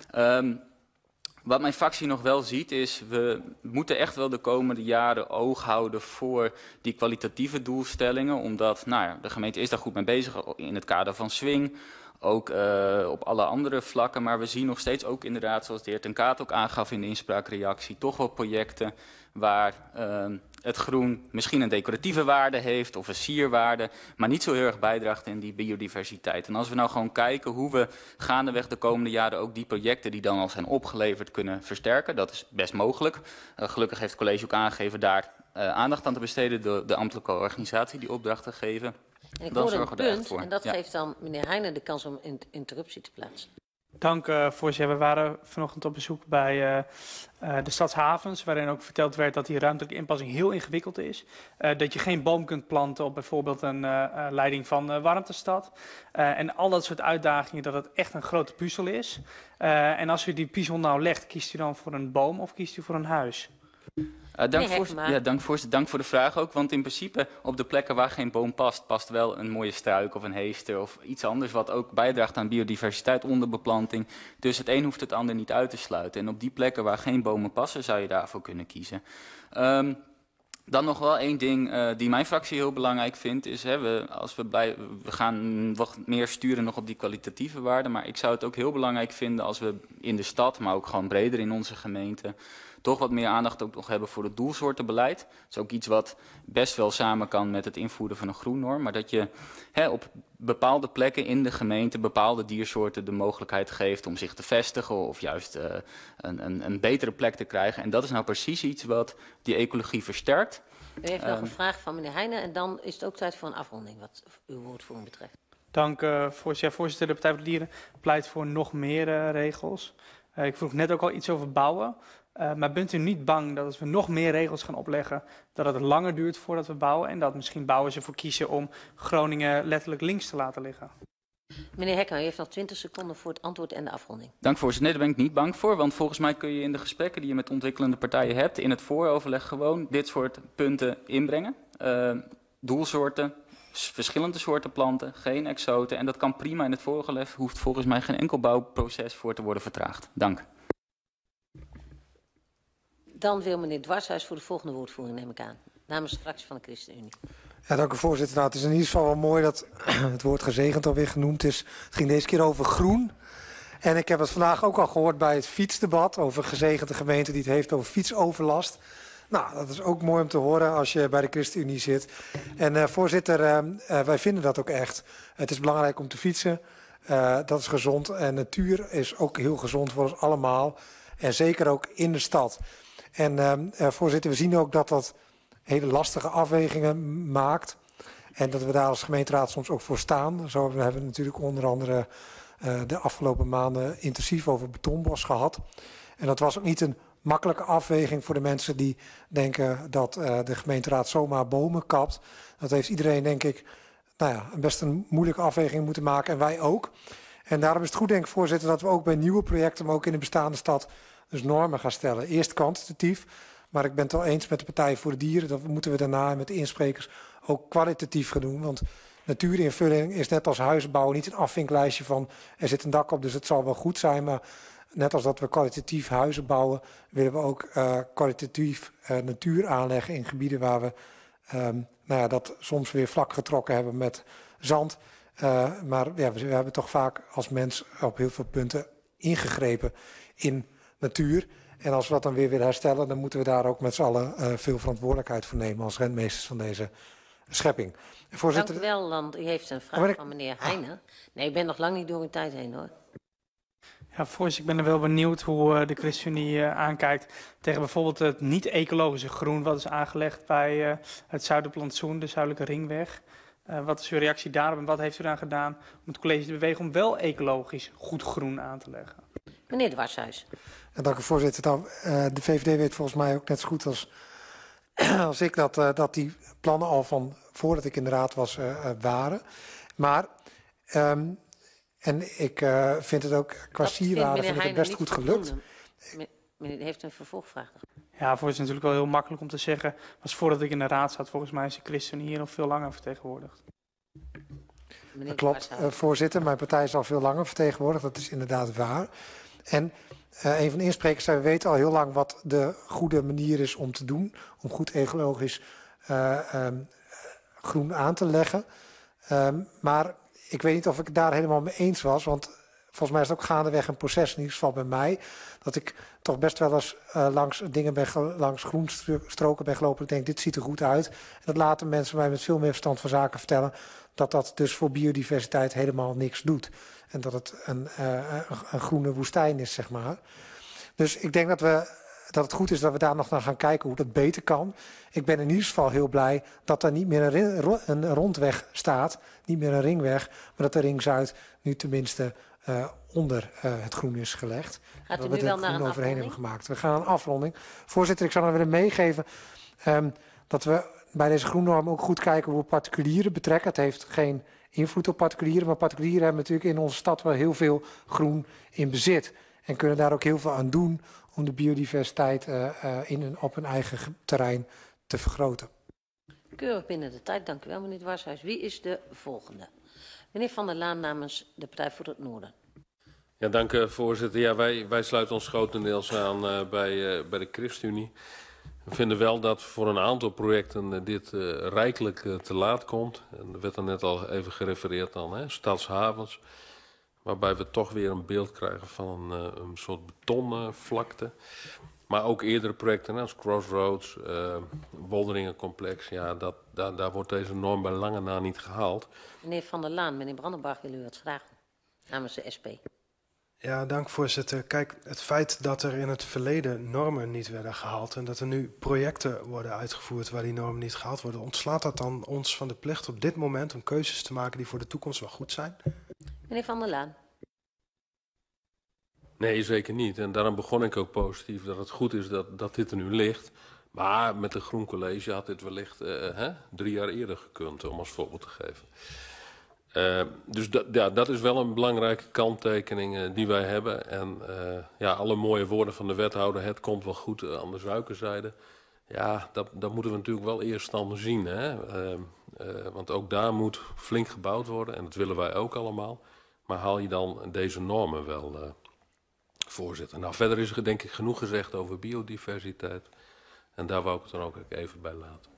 Um, Wat mijn fractie nog wel ziet is, we moeten echt wel de komende jaren oog houden voor die kwalitatieve doelstellingen. Omdat nou ja, de gemeente is daar goed mee bezig in het kader van Swing. Ook uh, op alle andere vlakken, maar we zien nog steeds ook inderdaad, zoals de heer Ten Kaat ook aangaf in de inspraakreactie, toch wel projecten waar uh, het groen misschien een decoratieve waarde heeft of een sierwaarde, maar niet zo heel erg bijdraagt in die biodiversiteit. En als we nou gewoon kijken hoe we gaandeweg de komende jaren ook die projecten die dan al zijn opgeleverd kunnen versterken, dat is best mogelijk. Uh, gelukkig heeft het college ook aangegeven daar uh, aandacht aan te besteden, de, de ambtelijke organisatie die opdrachten geven. En ik Dan hoor een zorgen we er echt punt, voor. en dat Ja. geeft dan meneer Heijnen de kans om een interruptie te plaatsen. Dank uh, voorzitter. We waren vanochtend op bezoek bij uh, uh, de stadshavens, waarin ook verteld werd dat die ruimtelijke inpassing heel ingewikkeld is. Uh, dat je geen boom kunt planten op bijvoorbeeld een uh, uh, leiding van uh, warmtestad. Uh, en al dat soort uitdagingen, dat het echt een grote puzzel is. Uh, en als u die puzzel nou legt, kiest u dan voor een boom of kiest u voor een huis? Uh, dank, voor, ja, dank, voor, dank voor de vraag ook, want in principe op de plekken waar geen boom past, past wel een mooie struik of een heester of iets anders wat ook bijdraagt aan biodiversiteit onder beplanting. Dus het een hoeft het ander niet uit te sluiten. En op die plekken waar geen bomen passen, zou je daarvoor kunnen kiezen. Um, Dan nog wel één ding uh, die mijn fractie heel belangrijk vindt, is hè, we, als we, blij, we gaan wat meer sturen nog op die kwalitatieve waarden, maar ik zou het ook heel belangrijk vinden als we in de stad, maar ook gewoon breder in onze gemeente, toch wat meer aandacht ook nog hebben voor het doelsoortenbeleid. Dat is ook iets wat best wel samen kan met het invoeren van een groennorm, maar dat je hè, op bepaalde plekken in de gemeente bepaalde diersoorten de mogelijkheid geeft om zich te vestigen of juist uh, een, een, een betere plek te krijgen. En dat is nou precies iets wat die ecologie versterkt. U heeft nog Um, een vraag van meneer Heijnen en dan is het ook tijd voor een afronding wat uw woordvoering betreft. Dank uh, voorzitter. Voorzitter, de Partij voor de Dieren pleit voor nog meer uh, regels. Uh, ik vroeg net ook al iets over bouwen. Uh, maar bent u niet bang dat als we nog meer regels gaan opleggen, dat het langer duurt voordat we bouwen en dat misschien bouwers ervoor kiezen om Groningen letterlijk links te laten liggen? Meneer Hekman, u heeft nog twintig seconden voor het antwoord en de afronding. Dank voorzitter. Nee, daar ben ik niet bang voor, want volgens mij kun je in de gesprekken die je met ontwikkelende partijen hebt, in het vooroverleg gewoon dit soort punten inbrengen. Uh, doelsoorten, verschillende soorten planten, geen exoten. En dat kan prima in het vooroverleg, hoeft volgens mij geen enkel bouwproces voor te worden vertraagd. Dank. Dan wil meneer Dwarshuis voor de volgende woordvoering, neem ik aan. Namens de fractie van de ChristenUnie. Ja, dank u voorzitter. Nou, het is in ieder geval wel mooi dat het woord gezegend alweer genoemd is. Het ging deze keer over groen. En ik heb het vandaag ook al gehoord bij het fietsdebat over gezegende gemeente die het heeft over fietsoverlast. Nou, dat is ook mooi om te horen als je bij de ChristenUnie zit. En uh, voorzitter, uh, uh, wij vinden dat ook echt. Het is belangrijk om te fietsen. Uh, dat is gezond. En natuur is ook heel gezond voor ons allemaal. En zeker ook in de stad. En uh, uh, voorzitter, we zien ook dat dat hele lastige afwegingen maakt. En dat we daar als gemeenteraad soms ook voor staan. Zo hebben we natuurlijk onder andere uh, de afgelopen maanden intensief over betonbos gehad. En dat was ook niet een makkelijke afweging voor de mensen die denken dat uh, de gemeenteraad zomaar bomen kapt. Dat heeft iedereen, denk ik, nou ja, best een moeilijke afweging moeten maken. En wij ook. En daarom is het goed, denk ik, voorzitter, dat we ook bij nieuwe projecten, maar ook in de bestaande stad, dus normen gaan stellen. Eerst kwantitatief, maar ik ben het wel eens met de Partij voor de Dieren. Dat moeten we daarna met de insprekers ook kwalitatief gaan doen. Want natuurinvulling is net als huisbouwen niet een afvinklijstje van er zit een dak op, dus het zal wel goed zijn. Maar net als dat we kwalitatief huizen bouwen, willen we ook uh, kwalitatief uh, natuur aanleggen in gebieden waar we um, nou ja, dat soms weer vlak getrokken hebben met zand. Uh, maar ja, we, we hebben toch vaak als mens op heel veel punten ingegrepen in natuur. En als we dat dan weer willen herstellen, dan moeten we daar ook met z'n allen uh, veel verantwoordelijkheid voor nemen als rentmeesters van deze schepping. Voorzitter, dank u wel, want u heeft een vraag ik... van meneer Heijnen. Nee, ik ben nog lang niet door uw tijd heen, hoor. Ja, voorzitter, ik ben er wel benieuwd hoe uh, de ChristenUnie uh, aankijkt tegen bijvoorbeeld het niet-ecologische groen wat is aangelegd bij uh, het Zuiderplantsoen, de Zuidelijke Ringweg. Uh, wat is uw reactie daarop en wat heeft u eraan gedaan om het college te bewegen om wel ecologisch goed groen aan te leggen? Meneer Dwarshuis. Ja, dank u voorzitter. Nou, uh, de V V D weet volgens mij ook net zo goed als, als ik dat, uh, dat die plannen al van voordat ik in de raad was uh, uh, waren. Maar, um, en ik uh, vind het ook qua sierwaarde vind ik het best goed gelukt. Meneer heeft een vervolgvraag. Ja, voor het is natuurlijk wel heel makkelijk om te zeggen, was voordat ik in de raad zat, volgens mij is de ChristenUnie hier nog veel langer vertegenwoordigd. Dat klopt, uh, voorzitter. Mijn partij is al veel langer vertegenwoordigd, dat is inderdaad waar. En uh, een van de insprekers zei, we weten al heel lang wat de goede manier is om te doen, om goed ecologisch uh, um, groen aan te leggen. Um, maar ik weet niet of ik het daar helemaal mee eens was, want volgens mij is het ook gaandeweg een proces, in ieder geval bij mij, dat ik toch best wel eens uh, langs dingen ben, langs groenstroken ben gelopen. Ik denk, dit ziet er goed uit. En dat laten mensen mij met veel meer verstand van zaken vertellen, dat dat dus voor biodiversiteit helemaal niks doet. En dat het een, uh, een groene woestijn is, zeg maar. Dus ik denk dat, we, dat het goed is dat we daar nog naar gaan kijken hoe dat beter kan. Ik ben in ieder geval heel blij dat er niet meer een, een rondweg staat, niet meer een ringweg, maar dat de Ring Zuid nu tenminste uh, onder uh, het groen is gelegd. Gaat u dat nu we wel er naar groen een overheen afronding? hebben gemaakt. We gaan naar een afronding. Voorzitter, ik zou dan willen meegeven um, dat we bij deze groennorm ook goed kijken hoe we particulieren betrekken. Het heeft geen invloed op particulieren, maar particulieren hebben natuurlijk in onze stad wel heel veel groen in bezit. En kunnen daar ook heel veel aan doen om de biodiversiteit uh, uh, in een, op hun eigen terrein te vergroten. Keurig binnen de tijd, dank u wel meneer Dwarshuis. Wie is de volgende? Meneer Van der Laan namens de Partij voor het Noorden. Ja, dank u voorzitter. Ja, wij, wij sluiten ons grotendeels aan uh, bij, uh, bij de ChristenUnie. We vinden wel dat voor een aantal projecten uh, dit uh, rijkelijk uh, te laat komt. En er werd er net al even gerefereerd aan, hè, stadshavens. Waarbij we toch weer een beeld krijgen van een, uh, een soort betonvlakte. Uh, maar ook eerdere projecten, hè, als Crossroads, uh, Wolderingencomplex. Ja, dat, daar, daar wordt deze norm bij lange na niet gehaald. Meneer Van der Laan, meneer Brandenbach wil u wat vragen namens de S P. Ja, dank voorzitter. Kijk, het feit dat er in het verleden normen niet werden gehaald en dat er nu projecten worden uitgevoerd waar die normen niet gehaald worden, ontslaat dat dan ons van de plicht op dit moment om keuzes te maken die voor de toekomst wel goed zijn? Meneer Van der Laan. Nee, zeker niet. En daarom begon ik ook positief dat het goed is dat, dat dit er nu ligt. Maar met een groen college had dit wellicht uh, hè, drie jaar eerder gekund, om als voorbeeld te geven. Uh, dus dat, ja, dat is wel een belangrijke kanttekening uh, die wij hebben. En uh, ja, alle mooie woorden van de wethouder, het komt wel goed uh, aan de suikerzijde. Ja, dat, dat moeten we natuurlijk wel eerst dan zien. Hè? Uh, uh, want ook daar moet flink gebouwd worden en dat willen wij ook allemaal. Maar haal je dan deze normen wel, uh, voorzitter? Nou, verder is er denk ik genoeg gezegd over biodiversiteit. En daar wou ik het dan ook even bij laten.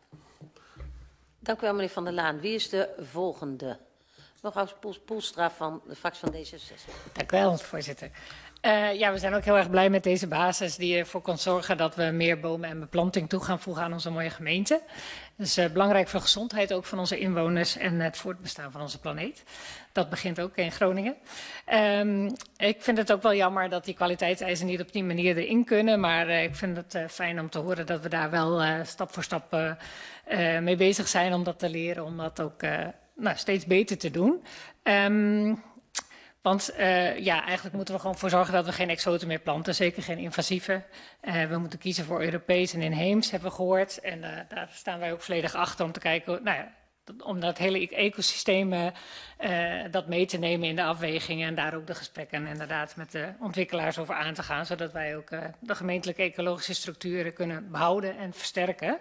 Dank u wel, meneer Van der Laan. Wie is de volgende? Mevrouw Poelstra van de fractie van D zesenzestig. Dank u wel, voorzitter. Uh, ja, we zijn ook heel erg blij met deze basis die ervoor kan zorgen dat we meer bomen en beplanting toe gaan voegen aan onze mooie gemeente. Dat is uh, belangrijk voor de gezondheid ook van onze inwoners en het voortbestaan van onze planeet. Dat begint ook in Groningen. Um, ik vind het ook wel jammer dat die kwaliteitseisen niet op die manier erin kunnen. Maar uh, ik vind het uh, fijn om te horen dat we daar wel uh, stap voor stap uh, uh, mee bezig zijn om dat te leren. Om dat ook uh, nou, steeds beter te doen. Um, Want uh, ja, eigenlijk moeten we gewoon voor zorgen dat we geen exoten meer planten. Zeker geen invasieve. Uh, we moeten kiezen voor Europees en inheems, hebben we gehoord. En uh, daar staan wij ook volledig achter om te kijken, nou ja, om dat hele ecosysteem uh, dat mee te nemen in de afwegingen. En daar ook de gesprekken inderdaad met de ontwikkelaars over aan te gaan. Zodat wij ook uh, de gemeentelijke ecologische structuren kunnen behouden en versterken.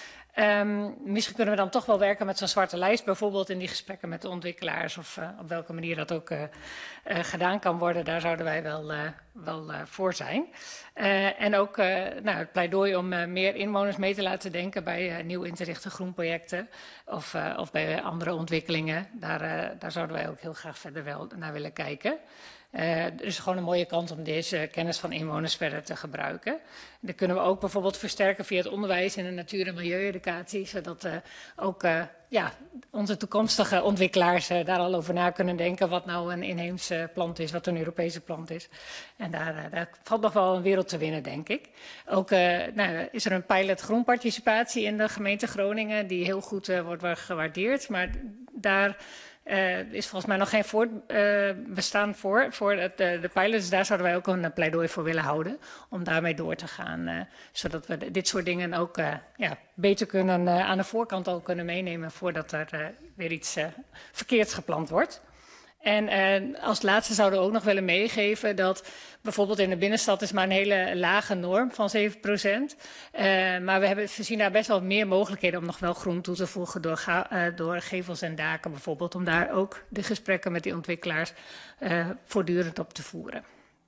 Um, misschien kunnen we dan toch wel werken met zo'n zwarte lijst, bijvoorbeeld in die gesprekken met de ontwikkelaars of uh, op welke manier dat ook uh, uh, gedaan kan worden. Daar zouden wij wel, uh, wel uh, voor zijn. Uh, en ook uh, nou, het pleidooi om uh, meer inwoners mee te laten denken bij uh, nieuw in te richten groenprojecten of, uh, of bij uh, andere ontwikkelingen. Daar, uh, daar zouden wij ook heel graag verder wel naar willen kijken. Uh, er is gewoon een mooie kans om deze kennis van inwoners verder te gebruiken. Dat kunnen we ook bijvoorbeeld versterken via het onderwijs en de natuur- en milieueducatie, zodat uh, ook uh, ja, onze toekomstige ontwikkelaars uh, daar al over na kunnen denken wat nou een inheemse plant is, wat een Europese plant is. En daar, uh, daar valt nog wel een wereld te winnen, denk ik. Ook uh, nou, is er een pilot groenparticipatie in de gemeente Groningen die heel goed uh, wordt gewaardeerd, maar daar Uh, is volgens mij nog geen voortbestaan uh, voor, voor het, uh, de pilots. Daar zouden wij ook een pleidooi voor willen houden. Om daarmee door te gaan. Uh, zodat we de, dit soort dingen ook uh, ja, beter kunnen, uh, aan de voorkant al kunnen meenemen. Voordat er uh, weer iets uh, verkeerds geplant wordt. En uh, als laatste zouden we ook nog willen meegeven dat bijvoorbeeld in de binnenstad is maar een hele lage norm van zeven procent. Uh, maar we hebben, we zien daar best wel meer mogelijkheden om nog wel groen toe te voegen door, ga, uh, door gevels en daken bijvoorbeeld. Om daar ook de gesprekken met die ontwikkelaars uh, voortdurend op te voeren.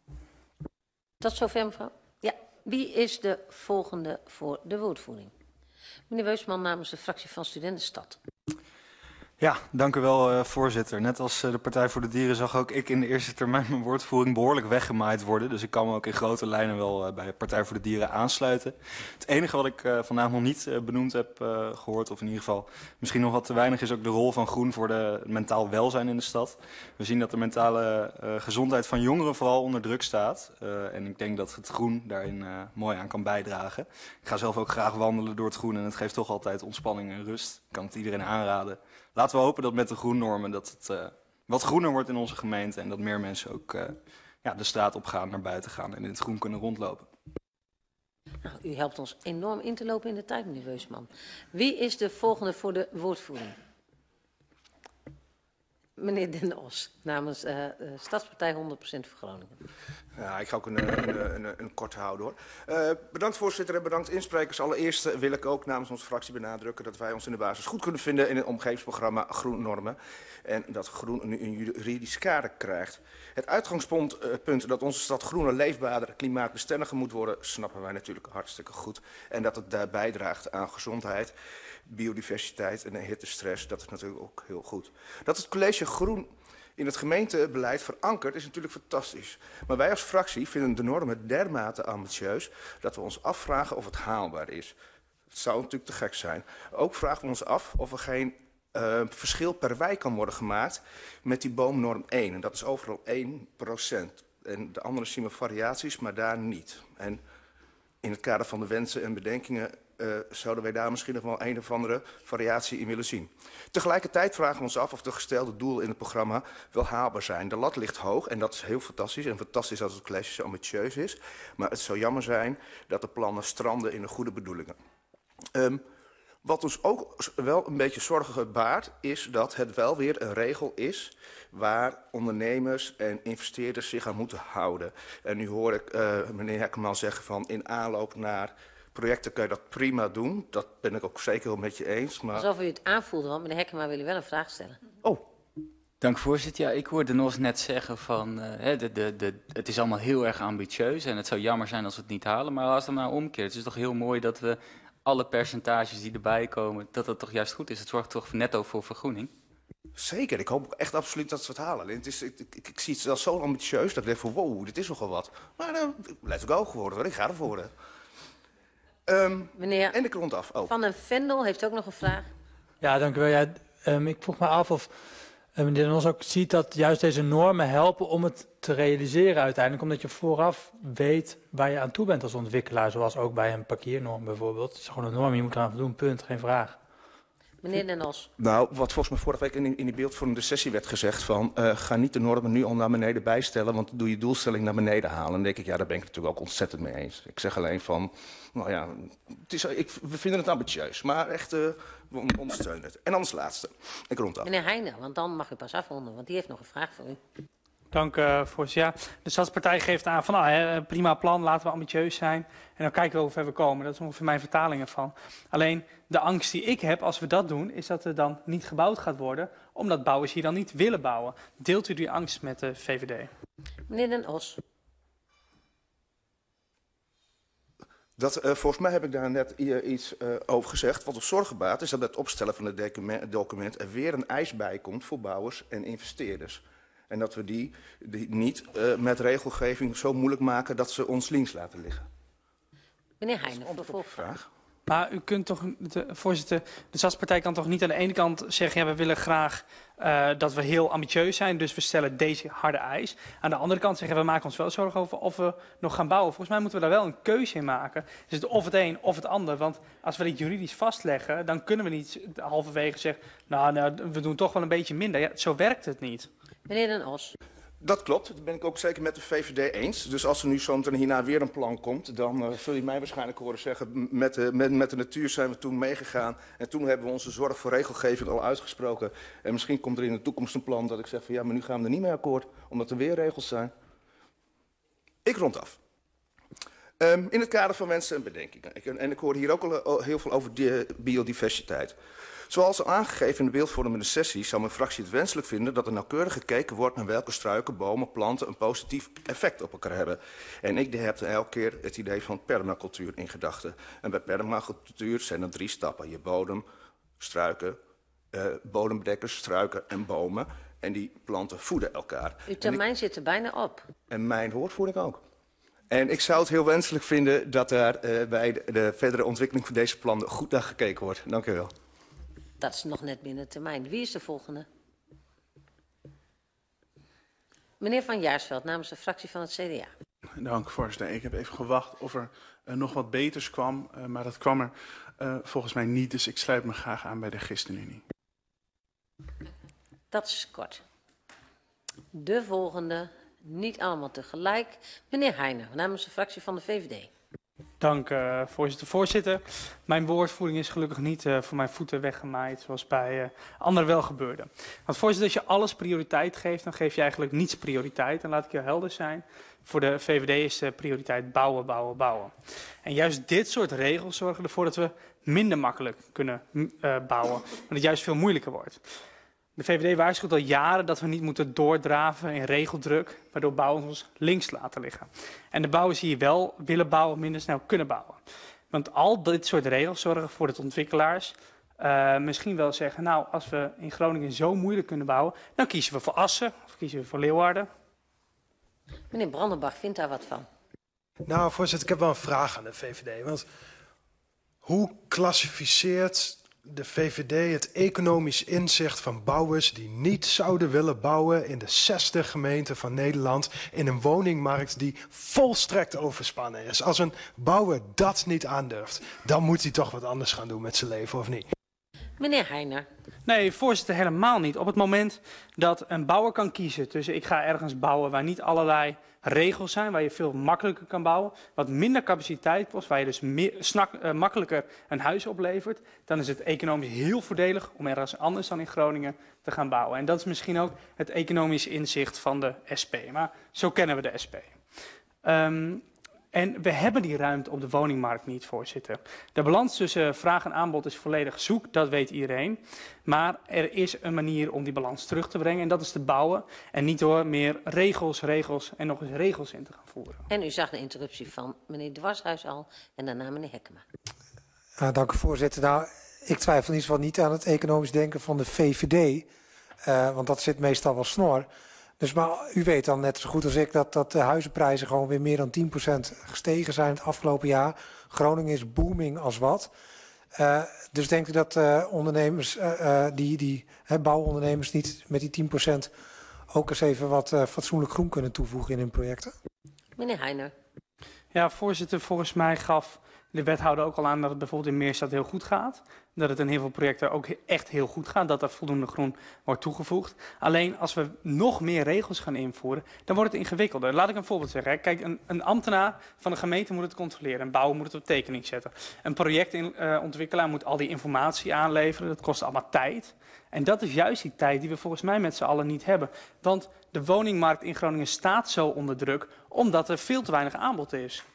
Tot zover, mevrouw. Ja, wie is de volgende voor de woordvoering? Meneer Weusman namens de fractie van Studentenstad. Ja, dank u wel, uh, voorzitter. Net als uh, de Partij voor de Dieren zag ook ik in de eerste termijn mijn woordvoering behoorlijk weggemaaid worden. Dus ik kan me ook in grote lijnen wel uh, bij de Partij voor de Dieren aansluiten. Het enige wat ik uh, vandaag nog niet uh, benoemd heb uh, gehoord, of in ieder geval misschien nog wat te weinig, is ook de rol van groen voor de mentaal welzijn in de stad. We zien dat de mentale uh, gezondheid van jongeren vooral onder druk staat. Uh, en ik denk dat het groen daarin uh, mooi aan kan bijdragen. Ik ga zelf ook graag wandelen door het groen en het geeft toch altijd ontspanning en rust. Ik kan het iedereen aanraden. Laten we hopen dat met de groennormen dat het uh, wat groener wordt in onze gemeente en dat meer mensen ook uh, ja, de straat op gaan, naar buiten gaan en in het groen kunnen rondlopen. Nou, u helpt ons enorm in te lopen in de tijd, meneer Weusman. Wie is de volgende voor de woordvoering? Meneer Den Os, namens uh, de Stadspartij honderd procent voor Groningen. Ja, ik ga ook een, een, een, een kort houden hoor. Uh, bedankt voorzitter en bedankt insprekers. Allereerst wil ik ook namens onze fractie benadrukken dat wij ons in de basis goed kunnen vinden in het omgevingsprogramma Groennormen. En dat groen nu een juridisch kader krijgt. Het uitgangspunt uh, punt dat onze stad groener, leefbaarder en klimaatbestendiger moet worden, snappen wij natuurlijk hartstikke goed. En dat het daar bijdraagt aan gezondheid, biodiversiteit en hittestress, dat is natuurlijk ook heel goed. Dat het college Groen in het gemeentebeleid verankerd is natuurlijk fantastisch. Maar wij als fractie vinden de normen dermate ambitieus dat we ons afvragen of het haalbaar is. Het zou natuurlijk te gek zijn. Ook vragen we ons af of er geen uh, verschil per wijk kan worden gemaakt met die boomnorm één. En dat is overal één procent. En de andere zien we variaties, maar daar niet. En in het kader van de wensen en bedenkingen uh, zouden wij daar misschien nog wel een of andere variatie in willen zien. Tegelijkertijd vragen we ons af of de gestelde doelen in het programma wel haalbaar zijn. De lat ligt hoog en dat is heel fantastisch. En fantastisch als het college zo ambitieus is. Maar het zou jammer zijn dat de plannen stranden in de goede bedoelingen. Um, Wat ons ook wel een beetje zorgen baart, is dat het wel weer een regel is waar ondernemers en investeerders zich aan moeten houden. En nu hoor ik uh, meneer Hekkerman zeggen van in aanloop naar projecten kun je dat prima doen. Dat ben ik ook zeker wel met je eens. Maar... Alsof u het aanvoelde, want meneer Hekkerman wil u wel een vraag stellen. Oh. Dank voorzitter. Ja, ik hoorde Nos net zeggen van uh, de, de, de, het is allemaal heel erg ambitieus en het zou jammer zijn als we het niet halen. Maar als het nou omkeert, het is toch heel mooi dat we alle percentages die erbij komen, dat dat toch juist goed is. Het zorgt toch netto voor vergroening. Zeker, ik hoop echt absoluut dat ze het halen. Alleen het is, ik, ik, ik zie het zelfs zo ambitieus dat ik denk van wow, dit is nogal wat. Maar uh, let's go geworden hoor, ik ga ervoor. Um, Meneer en ik rond af. Oh. Van den Vendel heeft ook nog een vraag. Ja, dank u wel. Ja, um, ik vroeg me af of uh, meneer Nos ook ziet dat juist deze normen helpen om het te realiseren uiteindelijk. Omdat je vooraf weet waar je aan toe bent als ontwikkelaar. Zoals ook bij een parkeernorm bijvoorbeeld. Het is gewoon een norm, je moet eraan voldoen, punt, geen vraag. Meneer Den Os. Nou, wat volgens mij vorige week in, in die beeldvormende sessie werd gezegd van uh, ga niet de normen nu al naar beneden bijstellen, want doe je doelstelling naar beneden halen. Dan denk ik, ja, daar ben ik natuurlijk ook ontzettend mee eens. Ik zeg alleen van, nou ja, het is, ik, we vinden het ambitieus, maar echt, uh, we ondersteunen het. En dan als laatste, ik rond af. Meneer Heijnen, want dan mag u pas afronden, want die heeft nog een vraag voor u. Dank uh, voorzitter. Ja, de Stadspartij geeft aan van, nou, hè, prima plan, laten we ambitieus zijn. En dan kijken we hoe ver we komen. Dat is ongeveer mijn vertaling ervan. Alleen de angst die ik heb als we dat doen, is dat er dan niet gebouwd gaat worden, omdat bouwers hier dan niet willen bouwen. Deelt u die angst met de V V D? Meneer Den Os. Dat, uh, volgens mij heb ik daar net uh, iets uh, over gezegd. Wat ons zorgen baart is dat bij het opstellen van het document, document er weer een eis bij komt voor bouwers en investeerders. En dat we die, die niet uh, met regelgeving zo moeilijk maken dat ze ons links laten liggen. Meneer Heijnen, voor de volgvraag. Maar u kunt toch, de, voorzitter, de Stadspartij kan toch niet aan de ene kant zeggen, ja, we willen graag uh, dat we heel ambitieus zijn, dus we stellen deze harde eis. Aan de andere kant zeggen, we maken ons wel zorgen over of we nog gaan bouwen. Volgens mij moeten we daar wel een keuze in maken. Dus het of het een of het ander. Want als we dit juridisch vastleggen, dan kunnen we niet halverwege zeggen, nou, nou we doen toch wel een beetje minder. Ja, zo werkt het niet. Meneer Den Os. Dat klopt, dat ben ik ook zeker met de V V D eens. Dus als er nu zo meteen hierna weer een plan komt, dan uh, zul je mij waarschijnlijk horen zeggen, met de, met, met de natuur zijn we toen meegegaan. En toen hebben we onze zorg voor regelgeving al uitgesproken. En misschien komt er in de toekomst een plan dat ik zeg van ja, maar nu gaan we er niet mee akkoord, omdat er weer regels zijn. Ik rond af. Um, in het kader van wensen en bedenkingen. Ik, en ik hoor hier ook al heel veel over die, biodiversiteit. Zoals al aangegeven in de beeldvormende sessie zou mijn fractie het wenselijk vinden dat er nauwkeurig gekeken wordt naar welke struiken, bomen, planten een positief effect op elkaar hebben. En ik heb elke keer het idee van permacultuur in gedachten. En bij permacultuur zijn er drie stappen. Je bodem, struiken, uh, bodembedekkers, struiken en bomen. En die planten voeden elkaar. Uw termijn ik, zit er bijna op. En mijn woordvoering ook. En ik zou het heel wenselijk vinden dat er uh, bij de, de verdere ontwikkeling van deze plannen goed naar gekeken wordt. Dank u wel. Dat is nog net binnen termijn. Wie is de volgende? Meneer Van Jaarsveld, namens de fractie van het C D A. Dank, voorzitter. Ik heb even gewacht of er uh, nog wat beters kwam, uh, maar dat kwam er uh, volgens mij niet. Dus ik sluit me graag aan bij de ChristenUnie. Dat is kort. De volgende, niet allemaal tegelijk. Meneer Heijnen, namens de fractie van de V V D. Dank, uh, voorzitter. Voorzitter, mijn woordvoering is gelukkig niet uh, voor mijn voeten weggemaaid, zoals bij uh, anderen wel gebeurde. Want voorzitter, als je alles prioriteit geeft, dan geef je eigenlijk niets prioriteit. En laat ik heel helder zijn, voor de V V D is de prioriteit bouwen, bouwen, bouwen. En juist dit soort regels zorgen ervoor dat we minder makkelijk kunnen uh, bouwen, want het juist veel moeilijker wordt. De V V D waarschuwt al jaren dat we niet moeten doordraven in regeldruk, waardoor bouwers ons links laten liggen. En de bouwers die wel willen bouwen, minder snel kunnen bouwen. Want al dit soort regels zorgen ervoor dat ontwikkelaars uh, misschien wel zeggen, nou, als we in Groningen zo moeilijk kunnen bouwen, dan kiezen we voor Assen of kiezen we voor Leeuwarden. Meneer Brandenbach vindt daar wat van. Nou, voorzitter, ik heb wel een vraag aan de V V D. Want hoe klassificeert de V V D het economisch inzicht van bouwers die niet zouden willen bouwen in de zestig gemeenten van Nederland in een woningmarkt die volstrekt overspannen is. Als een bouwer dat niet aandurft, dan moet hij toch wat anders gaan doen met zijn leven, of niet? Meneer Heijner. Nee, voorzitter, helemaal niet. Op het moment dat een bouwer kan kiezen tussen ik ga ergens bouwen waar niet allerlei regels zijn, waar je veel makkelijker kan bouwen, wat minder capaciteit kost, waar je dus meer, snak, uh, makkelijker een huis oplevert, dan is het economisch heel voordelig om ergens anders dan in Groningen te gaan bouwen. En dat is misschien ook het economisch inzicht van de S P. Maar zo kennen we de S P. Um, En we hebben die ruimte op de woningmarkt niet, voorzitter. De balans tussen vraag en aanbod is volledig zoek, dat weet iedereen. Maar er is een manier om die balans terug te brengen en dat is te bouwen. En niet door meer regels, regels en nog eens regels in te gaan voeren. En u zag de interruptie van meneer Dwarshuis al en daarna meneer Hekkema. Uh, dank u, voorzitter. Nou, ik twijfel in ieder geval niet aan het economisch denken van de V V D. Uh, want dat zit meestal wel snor. Dus maar u weet dan net zo goed als ik dat, dat de huizenprijzen gewoon weer meer dan tien procent gestegen zijn het afgelopen jaar. Groningen is booming als wat. Uh, dus denkt u dat uh, ondernemers, uh, uh, die, die uh, bouwondernemers niet met die tien procent ook eens even wat uh, fatsoenlijk groen kunnen toevoegen in hun projecten? Meneer Heijner. Ja, voorzitter, volgens mij gaf de wethouder ook al aan dat het bijvoorbeeld in Meerstad heel goed gaat. Dat het in heel veel projecten ook echt heel goed gaat, dat er voldoende groen wordt toegevoegd. Alleen als we nog meer regels gaan invoeren, dan wordt het ingewikkelder. Laat ik een voorbeeld zeggen. Kijk, een, een ambtenaar van de gemeente moet het controleren. Een bouwer moet het op tekening zetten. Een projectontwikkelaar moet al die informatie aanleveren. Dat kost allemaal tijd. En dat is juist die tijd die we volgens mij met z'n allen niet hebben. Want de woningmarkt in Groningen staat zo onder druk, omdat er veel te weinig aanbod is.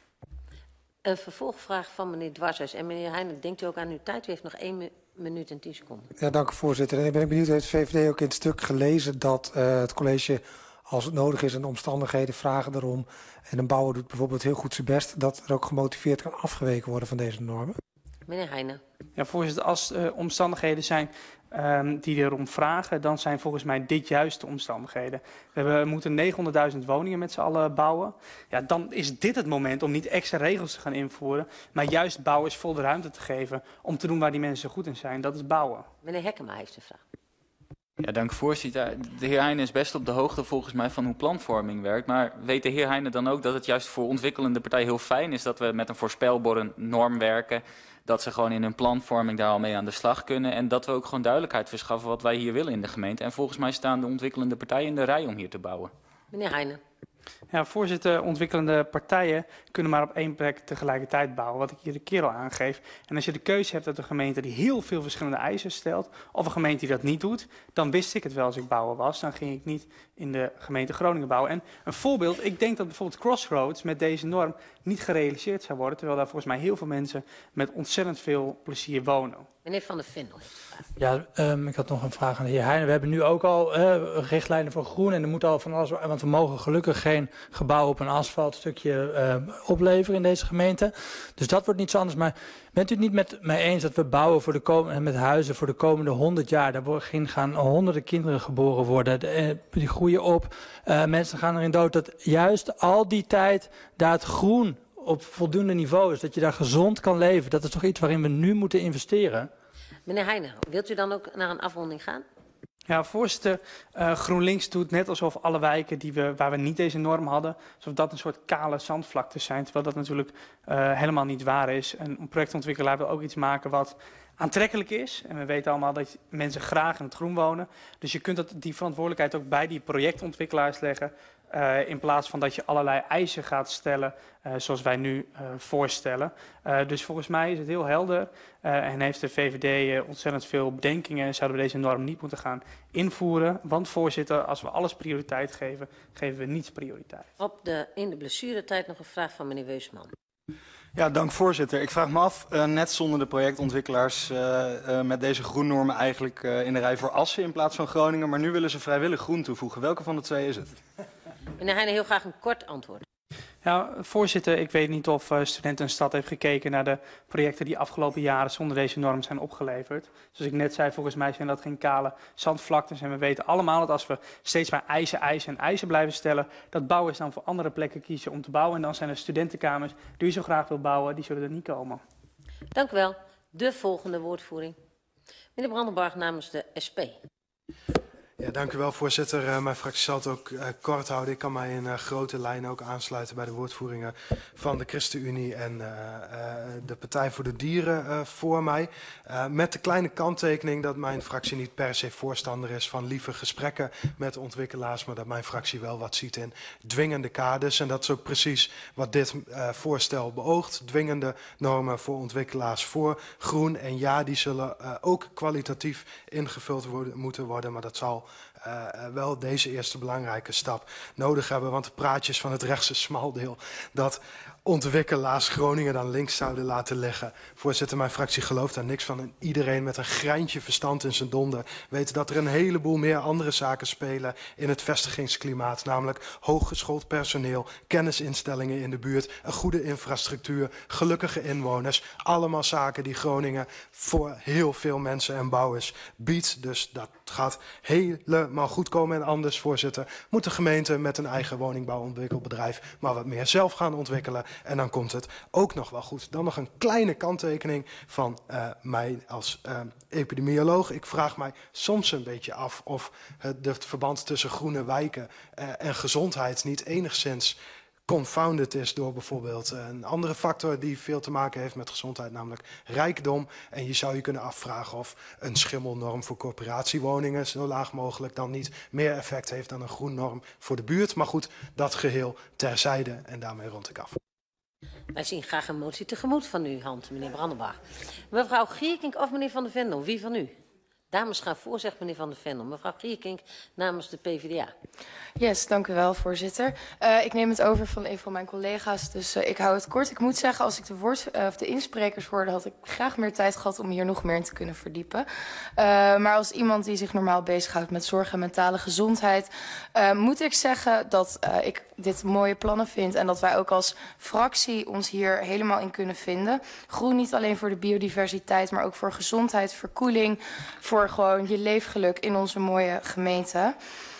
Een vervolgvraag van meneer Dwarshuis. En meneer Heijner, denkt u ook aan uw tijd? U heeft nog één minuut en tien seconden. Ja, dank u, voorzitter. En ik ben benieuwd, heeft de V V D ook in het stuk gelezen dat uh, het college, als het nodig is en de omstandigheden vragen erom, en een bouwer doet bijvoorbeeld heel goed zijn best, dat er ook gemotiveerd kan afgeweken worden van deze normen? Meneer Heijner. Ja, voorzitter, als uh, omstandigheden zijn um, die erom vragen, dan zijn volgens mij dit juist de omstandigheden. We hebben, moeten negenhonderdduizend woningen met z'n allen bouwen. Ja, dan is dit het moment om niet extra regels te gaan invoeren, maar juist bouwers vol de ruimte te geven om te doen waar die mensen goed in zijn. Dat is bouwen. Meneer Hekkema heeft een vraag. Ja, dank voorzitter. De heer Heijnen is best op de hoogte volgens mij van hoe planvorming werkt. Maar weet de heer Heijnen dan ook dat het juist voor ontwikkelende partijen heel fijn is dat we met een voorspelbare norm werken, dat ze gewoon in hun planvorming daar al mee aan de slag kunnen en dat we ook gewoon duidelijkheid verschaffen wat wij hier willen in de gemeente. En volgens mij staan de ontwikkelende partijen in de rij om hier te bouwen. Meneer Heijnen. Ja, voorzitter, ontwikkelende partijen kunnen maar op één plek tegelijkertijd bouwen, wat ik hier de keer al aangeef. En als je de keuze hebt uit een gemeente die heel veel verschillende eisen stelt, of een gemeente die dat niet doet, dan wist ik het wel als ik bouwer was. Dan ging ik niet in de gemeente Groningen bouwen. En een voorbeeld, ik denk dat bijvoorbeeld Crossroads met deze norm niet gerealiseerd zou worden, terwijl daar volgens mij heel veel mensen met ontzettend veel plezier wonen. Meneer Van der Vendel heeft een vraag. Ja, um, ik had nog een vraag aan de heer Heijnen. We hebben nu ook al uh, richtlijnen voor groen en er moet al van alles, want we mogen gelukkig geen gebouw op een asfaltstukje uh, opleveren in deze gemeente. Dus dat wordt niet zo anders. Maar bent u het niet met mij eens dat we bouwen voor de komende, met huizen voor de komende honderd jaar? Daar gaan honderden kinderen geboren worden. De, die groeien op. Uh, mensen gaan erin dood. Dat juist al die tijd daar het groen op voldoende niveau is. Dat je daar gezond kan leven. Dat is toch iets waarin we nu moeten investeren? Meneer Heijnen, wilt u dan ook naar een afronding gaan? Ja, voorzitter, uh, GroenLinks doet net alsof alle wijken die we, waar we niet deze norm hadden, alsof dat een soort kale zandvlaktes zijn, terwijl dat natuurlijk uh, helemaal niet waar is. En een projectontwikkelaar wil ook iets maken wat aantrekkelijk is. En we weten allemaal dat mensen graag in het groen wonen. Dus je kunt dat, die verantwoordelijkheid ook bij die projectontwikkelaars leggen. Uh, in plaats van dat je allerlei eisen gaat stellen, uh, zoals wij nu uh, voorstellen. Uh, dus volgens mij is het heel helder uh, en heeft de V V D uh, ontzettend veel bedenkingen en zouden we deze norm niet moeten gaan invoeren. Want voorzitter, als we alles prioriteit geven, geven we niets prioriteit. Op de, in de blessuretijd nog een vraag van meneer Weusman. Ja, dank voorzitter. Ik vraag me af, uh, net stonden de projectontwikkelaars uh, uh, met deze groennormen eigenlijk uh, in de rij voor Assen in plaats van Groningen, maar nu willen ze vrijwillig groen toevoegen. Welke van de twee is het? Meneer Heijnen, heel graag een kort antwoord. Ja, voorzitter, ik weet niet of uh, Studentenstad heeft gekeken naar de projecten die afgelopen jaren zonder deze norm zijn opgeleverd. Zoals ik net zei, volgens mij zijn dat geen kale zandvlaktes. En we weten allemaal dat als we steeds maar eisen, eisen en eisen blijven stellen, dat bouwers dan voor andere plekken kiezen om te bouwen. En dan zijn er studentenkamers die u zo graag wil bouwen, die zullen er niet komen. Dank u wel. De volgende woordvoering. Meneer Brandenburg namens de S P. Ja, dank u wel, voorzitter. Uh, mijn fractie zal het ook uh, kort houden. Ik kan mij in uh, grote lijnen ook aansluiten bij de woordvoeringen van de ChristenUnie en uh, uh, de Partij voor de Dieren uh, voor mij. Uh, met de kleine kanttekening dat mijn fractie niet per se voorstander is van lieve gesprekken met ontwikkelaars, maar dat mijn fractie wel wat ziet in dwingende kaders. En dat is ook precies wat dit uh, voorstel beoogt. Dwingende normen voor ontwikkelaars voor groen. En ja, die zullen uh, ook kwalitatief ingevuld worden, moeten worden, maar dat zal Uh, wel deze eerste belangrijke stap nodig hebben. Want de praatjes van het rechtse smaldeel dat ontwikkelaars Groningen dan links zouden laten liggen. Voorzitter, mijn fractie gelooft daar niks van. En iedereen met een greintje verstand in zijn donder weet dat er een heleboel meer andere zaken spelen in het vestigingsklimaat. Namelijk hooggeschoold personeel, kennisinstellingen in de buurt, een goede infrastructuur, gelukkige inwoners. Allemaal zaken die Groningen voor heel veel mensen en bouwers biedt. Dus dat gaat helemaal goed komen. En anders, voorzitter, moet de gemeente met een eigen woningbouwontwikkelbedrijf maar wat meer zelf gaan ontwikkelen. En dan komt het ook nog wel goed. Dan nog een kleine kanttekening van uh, mij als uh, epidemioloog. Ik vraag mij soms een beetje af of het, het verband tussen groene wijken uh, en gezondheid niet enigszins confounded is door bijvoorbeeld een andere factor die veel te maken heeft met gezondheid, namelijk rijkdom. En je zou je kunnen afvragen of een schimmelnorm voor corporatiewoningen zo laag mogelijk dan niet meer effect heeft dan een groennorm voor de buurt. Maar goed, dat geheel terzijde en daarmee rond ik af. Wij zien graag een motie tegemoet van uw hand, meneer Brandenburg. Mevrouw Gierkink of meneer Van der Vendel, wie van u? Dames gaan voor, zegt meneer Van der Vendel. Mevrouw Gierkink namens de P v d A. Yes, dank u wel, voorzitter. Uh, ik neem het over van een van mijn collega's, dus uh, ik hou het kort. Ik moet zeggen, als ik de, woord, uh, of de insprekers hoorde, had ik graag meer tijd gehad om hier nog meer in te kunnen verdiepen. Uh, maar als iemand die zich normaal bezighoudt met zorg en mentale gezondheid, uh, moet ik zeggen dat uh, ik dit mooie plannen vind en dat wij ook als fractie ons hier helemaal in kunnen vinden. Groen niet alleen voor de biodiversiteit, maar ook voor gezondheid, verkoeling, voor gewoon je leefgeluk in onze mooie gemeente.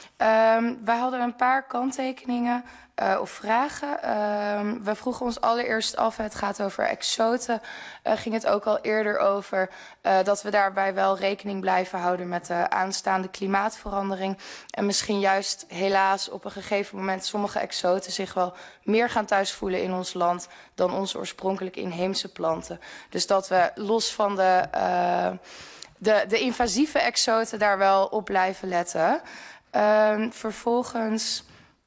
Um, wij hadden een paar kanttekeningen uh, of vragen. Um, we vroegen ons allereerst af, het gaat over exoten, uh, ging het ook al eerder over uh, dat we daarbij wel rekening blijven houden met de aanstaande klimaatverandering. En misschien juist helaas op een gegeven moment sommige exoten zich wel meer gaan thuis voelen in ons land dan onze oorspronkelijk inheemse planten. Dus dat we los van de, uh, de, de invasieve exoten daar wel op blijven letten. Uh, vervolgens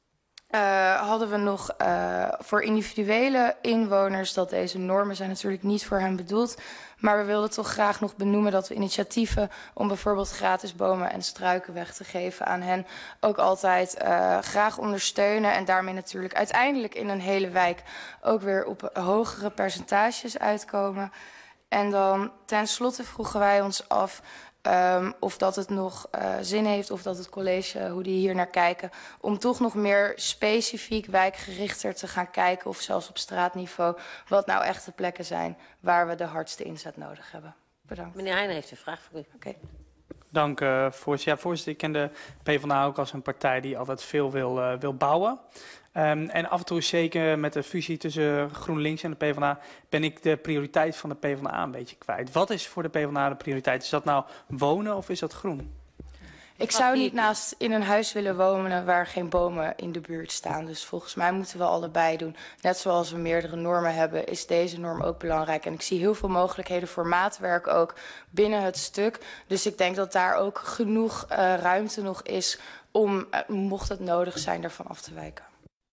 uh, hadden we nog uh, voor individuele inwoners dat deze normen zijn natuurlijk niet voor hen bedoeld. Maar we wilden toch graag nog benoemen dat we initiatieven om bijvoorbeeld gratis bomen en struiken weg te geven aan hen ook altijd uh, graag ondersteunen. En daarmee natuurlijk uiteindelijk in een hele wijk ook weer op hogere percentages uitkomen. En dan tenslotte vroegen wij ons af Um, of dat het nog uh, zin heeft, of dat het college, hoe die hier naar kijken, om toch nog meer specifiek wijkgerichter te gaan kijken, of zelfs op straatniveau, wat nou echt de plekken zijn waar we de hardste inzet nodig hebben. Bedankt. Meneer Heijnen heeft een vraag voor u. Oké. Okay. Dank, uh, voorzitter. Ja, voorzitter, ik ken de PvdA ook als een partij die altijd veel wil, uh, wil bouwen. Um, en af en toe, zeker met de fusie tussen GroenLinks en de PvdA, ben ik de prioriteit van de PvdA een beetje kwijt. Wat is voor de PvdA de prioriteit? Is dat nou wonen of is dat groen? Ik zou niet naast in een huis willen wonen waar geen bomen in de buurt staan. Dus volgens mij moeten we allebei doen. Net zoals we meerdere normen hebben, is deze norm ook belangrijk. En ik zie heel veel mogelijkheden voor maatwerk ook binnen het stuk. Dus ik denk dat daar ook genoeg uh, ruimte nog is om, uh, mocht het nodig zijn, daarvan af te wijken.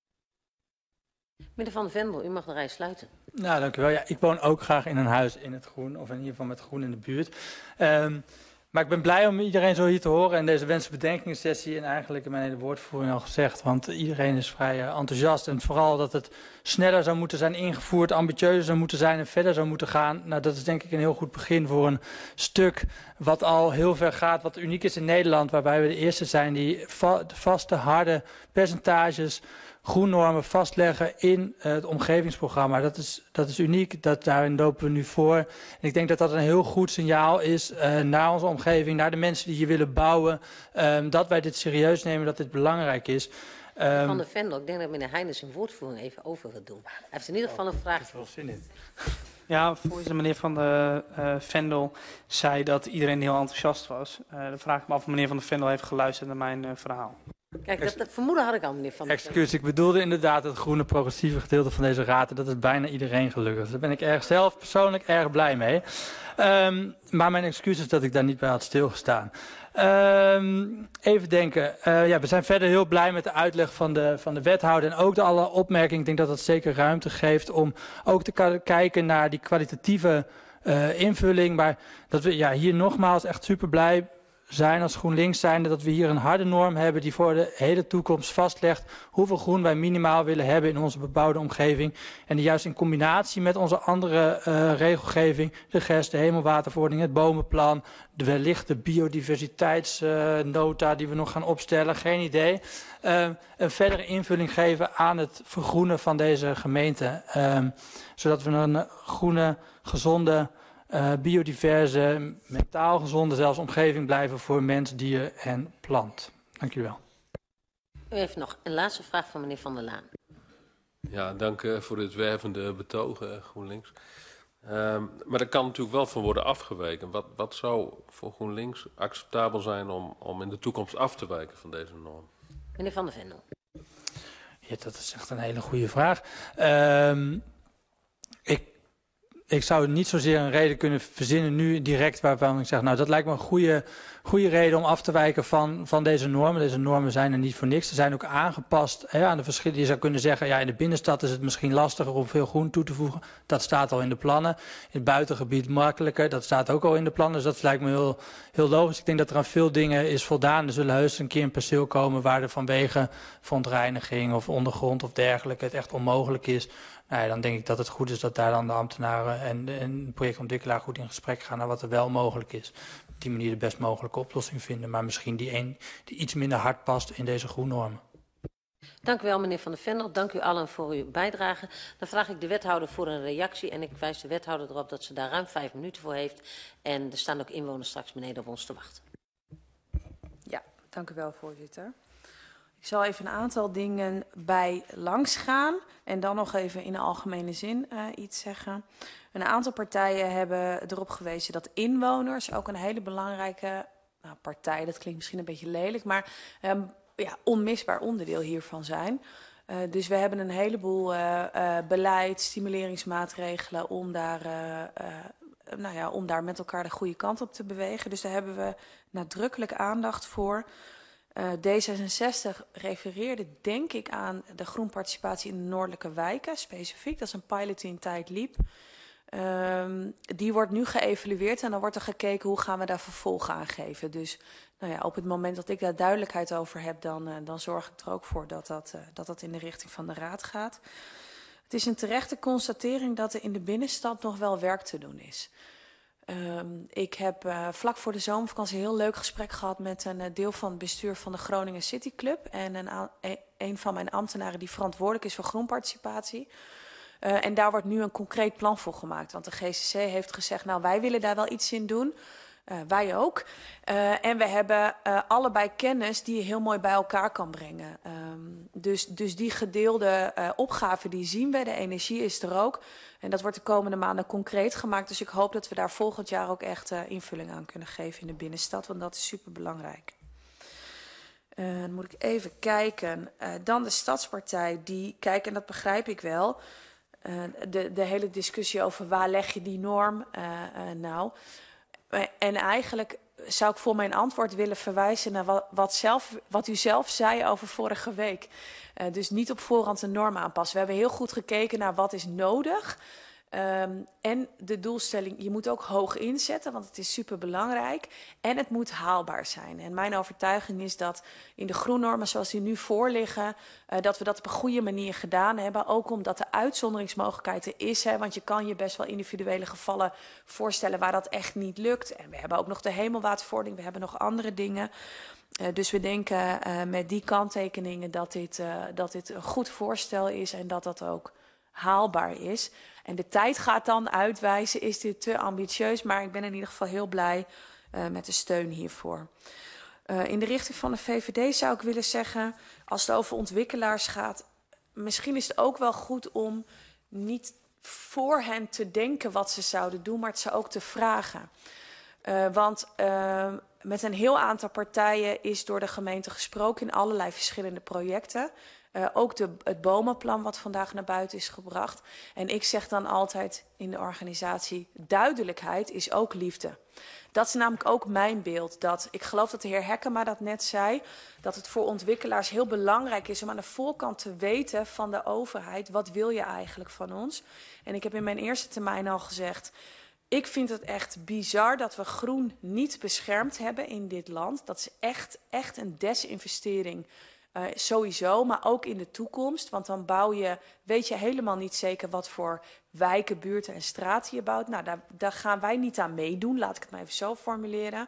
Meneer Van der Vendel, u mag de rij sluiten. Nou, dank u wel. Ja, ik woon ook graag in een huis in het groen, of in ieder geval met groen in de buurt. Um, maar ik ben blij om iedereen zo hier te horen en deze wensenbedenkingssessie en eigenlijk in mijn hele woordvoering al gezegd, want iedereen is vrij uh, enthousiast en vooral dat het sneller zou moeten zijn ingevoerd, ambitieuzer zou moeten zijn en verder zou moeten gaan. Nou, dat is denk ik een heel goed begin voor een stuk wat al heel ver gaat, wat uniek is in Nederland, waarbij we de eerste zijn die va vaste, harde percentages groennormen vastleggen in uh, het omgevingsprogramma. Dat is, dat is uniek, dat, daarin lopen we nu voor. En ik denk dat dat een heel goed signaal is uh, naar onze omgeving, naar de mensen die hier willen bouwen, um, dat wij dit serieus nemen, dat dit belangrijk is. Um, Van der Vendel, ik denk dat meneer Heijnen zijn woordvoering even over wil doen. Hij heeft in ieder geval een vraag. Er zit wel zin in. Ja, voorzitter, meneer Van de uh, Vendel zei dat iedereen heel enthousiast was. Uh, dan vraag ik me af of meneer Van de Vendel heeft geluisterd naar mijn uh, verhaal. Kijk, dat, dat vermoeden had ik al, meneer Van der Vendel. Excuus, ik bedoelde inderdaad het groene progressieve gedeelte van deze raad. En dat is bijna iedereen gelukkig. Dus daar ben ik erg zelf persoonlijk erg blij mee. Um, maar mijn excuus is dat ik daar niet bij had stilgestaan. Um, even denken. Uh, ja, we zijn verder heel blij met de uitleg van de, van de wethouder. En ook de alle opmerkingen. Ik denk dat dat zeker ruimte geeft om ook te kijken naar die kwalitatieve uh, invulling. Maar dat we ja, hier nogmaals echt super blij zijn als GroenLinks zijnde dat we hier een harde norm hebben die voor de hele toekomst vastlegt hoeveel groen wij minimaal willen hebben in onze bebouwde omgeving. En die juist in combinatie met onze andere uh, regelgeving, de G E S, de Hemelwaterverordening, het bomenplan, de wellicht de biodiversiteitsnota uh, die we nog gaan opstellen, geen idee. Uh, een verdere invulling geven aan het vergroenen van deze gemeente. Uh, zodat we een groene, gezonde, Uh, biodiverse, mentaal gezonde zelfs omgeving blijven voor mens, dier en plant. Dank u wel. U heeft nog een laatste vraag van meneer Van der Laan. Ja, dank uh, voor dit wervende betoog, uh, GroenLinks. Uh, maar er kan natuurlijk wel van worden afgeweken. Wat, wat zou voor GroenLinks acceptabel zijn om, om in de toekomst af te wijken van deze norm? Meneer Van der Vendel. Ja, dat is echt een hele goede vraag. Uh, ik Ik zou niet zozeer een reden kunnen verzinnen nu direct waarvan ik zeg, nou dat lijkt me een goede, goede reden om af te wijken van, van deze normen. Deze normen zijn er niet voor niks. Ze zijn ook aangepast hè, aan de verschillen. Je zou kunnen zeggen, ja in de binnenstad is het misschien lastiger om veel groen toe te voegen. Dat staat al in de plannen. In het buitengebied makkelijker. Dat staat ook al in de plannen. Dus dat lijkt me heel, heel logisch. Ik denk dat er aan veel dingen is voldaan. Er zullen heus een keer een perceel komen waar er vanwege verontreiniging of ondergrond of dergelijke het echt onmogelijk is. Nou ja, dan denk ik dat het goed is dat daar dan de ambtenaren en de, en de projectontwikkelaar goed in gesprek gaan naar wat er wel mogelijk is. Op die manier de best mogelijke oplossing vinden, maar misschien die een die iets minder hard past in deze groennormen. Dank u wel, meneer Van der Vendel. Dank u allen voor uw bijdrage. Dan vraag ik de wethouder voor een reactie en ik wijs de wethouder erop dat ze daar ruim vijf minuten voor heeft. En er staan ook inwoners straks beneden op ons te wachten. Ja, dank u wel, voorzitter. Ik zal even een aantal dingen bij langs gaan en dan nog even in de algemene zin uh, iets zeggen. Een aantal partijen hebben erop gewezen dat inwoners ook een hele belangrijke nou, partij, dat klinkt misschien een beetje lelijk, maar um, ja, onmisbaar onderdeel hiervan zijn. Uh, dus we hebben een heleboel uh, uh, beleid, stimuleringsmaatregelen om daar, uh, uh, nou ja, om daar met elkaar de goede kant op te bewegen. Dus daar hebben we nadrukkelijk aandacht voor. Uh, D zesenzestig refereerde denk ik aan de groenparticipatie in de noordelijke wijken specifiek. Dat is een pilot die een tijd liep. Um, die wordt nu geëvalueerd en dan wordt er gekeken hoe gaan we daar vervolg aan geven. Dus nou ja, op het moment dat ik daar duidelijkheid over heb, dan, uh, dan zorg ik er ook voor dat dat, uh, dat dat in de richting van de raad gaat. Het is een terechte constatering dat er in de binnenstad nog wel werk te doen is. Um, ik heb uh, vlak voor de zomervakantie een heel leuk gesprek gehad met een uh, deel van het bestuur van de Groningen City Club. En een, een van mijn ambtenaren die verantwoordelijk is voor groenparticipatie. Uh, en daar wordt nu een concreet plan voor gemaakt. Want de G C C heeft gezegd, nou wij willen daar wel iets in doen. Uh, wij ook. Uh, en we hebben uh, allebei kennis die je heel mooi bij elkaar kan brengen. Um, dus, dus die gedeelde uh, opgave die zien we. De energie is er ook. En dat wordt de komende maanden concreet gemaakt. Dus ik hoop dat we daar volgend jaar ook echt uh, invulling aan kunnen geven in de binnenstad. Want dat is super belangrijk. Uh, dan moet ik even kijken. Uh, dan de Stadspartij. Die, kijk, en dat begrijp ik wel. Uh, de, de hele discussie over waar leg je die norm uh, uh, nou... En eigenlijk zou ik voor mijn antwoord willen verwijzen naar wat, wat, zelf, wat u zelf zei over vorige week. Uh, dus niet op voorhand een norm aanpassen. We hebben heel goed gekeken naar wat is nodig. Um, en de doelstelling, je moet ook hoog inzetten, want het is superbelangrijk. En het moet haalbaar zijn. En mijn overtuiging is dat in de groennormen zoals die nu voorliggen, uh, dat we dat op een goede manier gedaan hebben. Ook omdat de uitzonderingsmogelijkheid er is. Hè, want je kan je best wel individuele gevallen voorstellen waar dat echt niet lukt. En we hebben ook nog de hemelwaterverordening, we hebben nog andere dingen. Uh, dus we denken uh, met die kanttekeningen dat dit, uh, dat dit een goed voorstel is en dat dat ook haalbaar is. En de tijd gaat dan uitwijzen, is dit te ambitieus, maar ik ben in ieder geval heel blij uh, met de steun hiervoor. Uh, in de richting van de V V D zou ik willen zeggen, als het over ontwikkelaars gaat, misschien is het ook wel goed om niet voor hen te denken wat ze zouden doen, maar het ze ook te vragen. Uh, want uh, met een heel aantal partijen is door de gemeente gesproken in allerlei verschillende projecten. Uh, ook de, het bomenplan wat vandaag naar buiten is gebracht. En ik zeg dan altijd in de organisatie, duidelijkheid is ook liefde. Dat is namelijk ook mijn beeld. Dat, ik geloof dat de heer Hekkema dat net zei, dat het voor ontwikkelaars heel belangrijk is om aan de voorkant te weten van de overheid, wat wil je eigenlijk van ons? En ik heb in mijn eerste termijn al gezegd, ik vind het echt bizar dat we groen niet beschermd hebben in dit land. Dat is echt, echt een desinvestering. Uh, sowieso, maar ook in de toekomst. Want dan bouw je, weet je helemaal niet zeker wat voor wijken, buurten en straten je bouwt. Nou, daar, daar gaan wij niet aan meedoen, laat ik het maar even zo formuleren.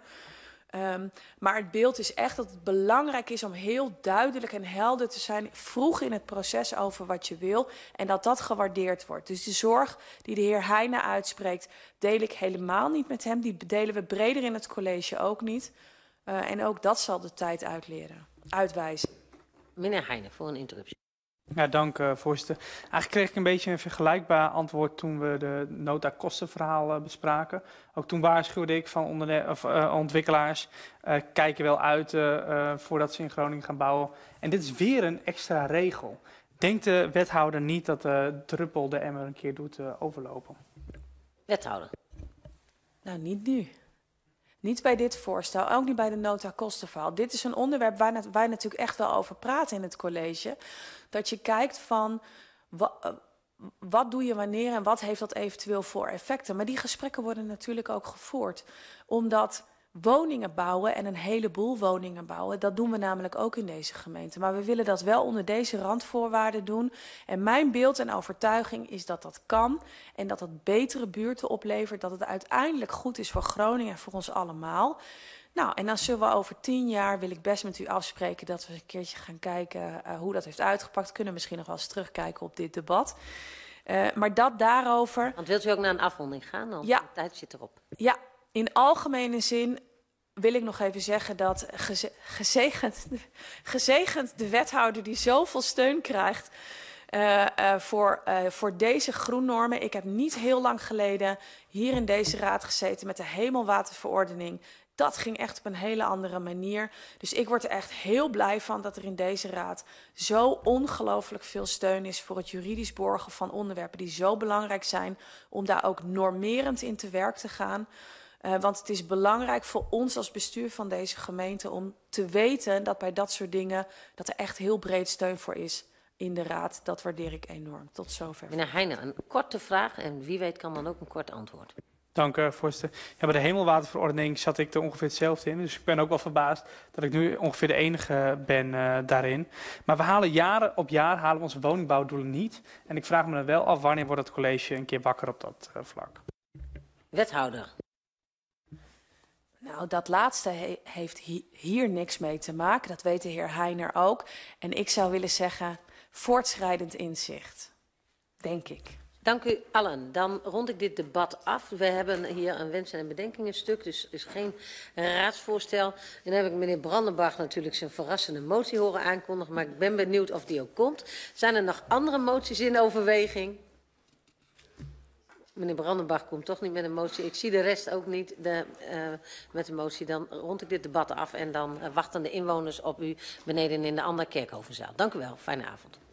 Um, maar het beeld is echt dat het belangrijk is om heel duidelijk en helder te zijn vroeg in het proces over wat je wil. En dat dat gewaardeerd wordt. Dus de zorg die de heer Heijnen uitspreekt, deel ik helemaal niet met hem. Die delen we breder in het college ook niet. Uh, en ook dat zal de tijd uitleren, uitwijzen. Meneer Heijnen, voor een interruptie. Ja, dank uh, voorzitter. Eigenlijk kreeg ik een beetje een vergelijkbaar antwoord toen we de nota-kostenverhaal uh, bespraken. Ook toen waarschuwde ik van onderne- of, uh, ontwikkelaars, uh, kijk er wel uit uh, uh, voordat ze in Groningen gaan bouwen. En dit is weer een extra regel. Denkt de wethouder niet dat de druppel de emmer een keer doet uh, overlopen? Wethouder. Nou, niet nu. Niet bij dit voorstel, ook niet bij de nota-kostenverhaal. Dit is een onderwerp waar wij nat- natuurlijk echt wel over praten in het college. Dat je kijkt van, wa, uh, wat doe je wanneer en wat heeft dat eventueel voor effecten. Maar die gesprekken worden natuurlijk ook gevoerd. Omdat woningen bouwen en een heleboel woningen bouwen, dat doen we namelijk ook in deze gemeente. Maar we willen dat wel onder deze randvoorwaarden doen. En mijn beeld en overtuiging is dat dat kan en dat dat betere buurten oplevert, dat het uiteindelijk goed is voor Groningen en voor ons allemaal. Nou, en dan zullen we over tien jaar, wil ik best met u afspreken, dat we een keertje gaan kijken uh, hoe dat heeft uitgepakt. Kunnen we misschien nog wel eens terugkijken op dit debat. Uh, maar dat daarover. Want wilt u ook naar een afronding gaan? Want ja. De tijd zit erop. Ja, in algemene zin wil ik nog even zeggen dat geze gezegend, gezegend de wethouder die zoveel steun krijgt uh, uh, voor, uh, voor deze groennormen. Ik heb niet heel lang geleden hier in deze raad gezeten met de hemelwaterverordening. Dat ging echt op een hele andere manier. Dus ik word er echt heel blij van dat er in deze raad zo ongelooflijk veel steun is voor het juridisch borgen van onderwerpen die zo belangrijk zijn om daar ook normerend in te werk te gaan. Uh, want het is belangrijk voor ons als bestuur van deze gemeente om te weten dat bij dat soort dingen, dat er echt heel breed steun voor is in de raad. Dat waardeer ik enorm. Tot zover. Meneer Heijnen, een korte vraag en wie weet kan dan ook een kort antwoord. Dank u, voorzitter. Ja, bij de hemelwaterverordening zat ik er ongeveer hetzelfde in. Dus ik ben ook wel verbaasd dat ik nu ongeveer de enige ben uh, daarin. Maar we halen jaren op jaar halen we onze woningbouwdoelen niet. En ik vraag me dan wel af wanneer wordt het college een keer wakker op dat uh, vlak. Wethouder. Nou, dat laatste he heeft hi hier niks mee te maken. Dat weet de heer Heijner ook. En ik zou willen zeggen, voortschrijdend inzicht. Denk ik. Dank u allen. Dan rond ik dit debat af. We hebben hier een wensen- en bedenkingenstuk, dus er is geen raadsvoorstel. En dan heb ik meneer Brandenbach natuurlijk zijn verrassende motie horen aankondigen, maar ik ben benieuwd of die ook komt. Zijn er nog andere moties in overweging? Meneer Brandenbach komt toch niet met een motie. Ik zie de rest ook niet de, uh, met een motie. Dan rond ik dit debat af en dan uh, wachten de inwoners op u beneden in de andere Kerkhovenzaal. Dank u wel. Fijne avond.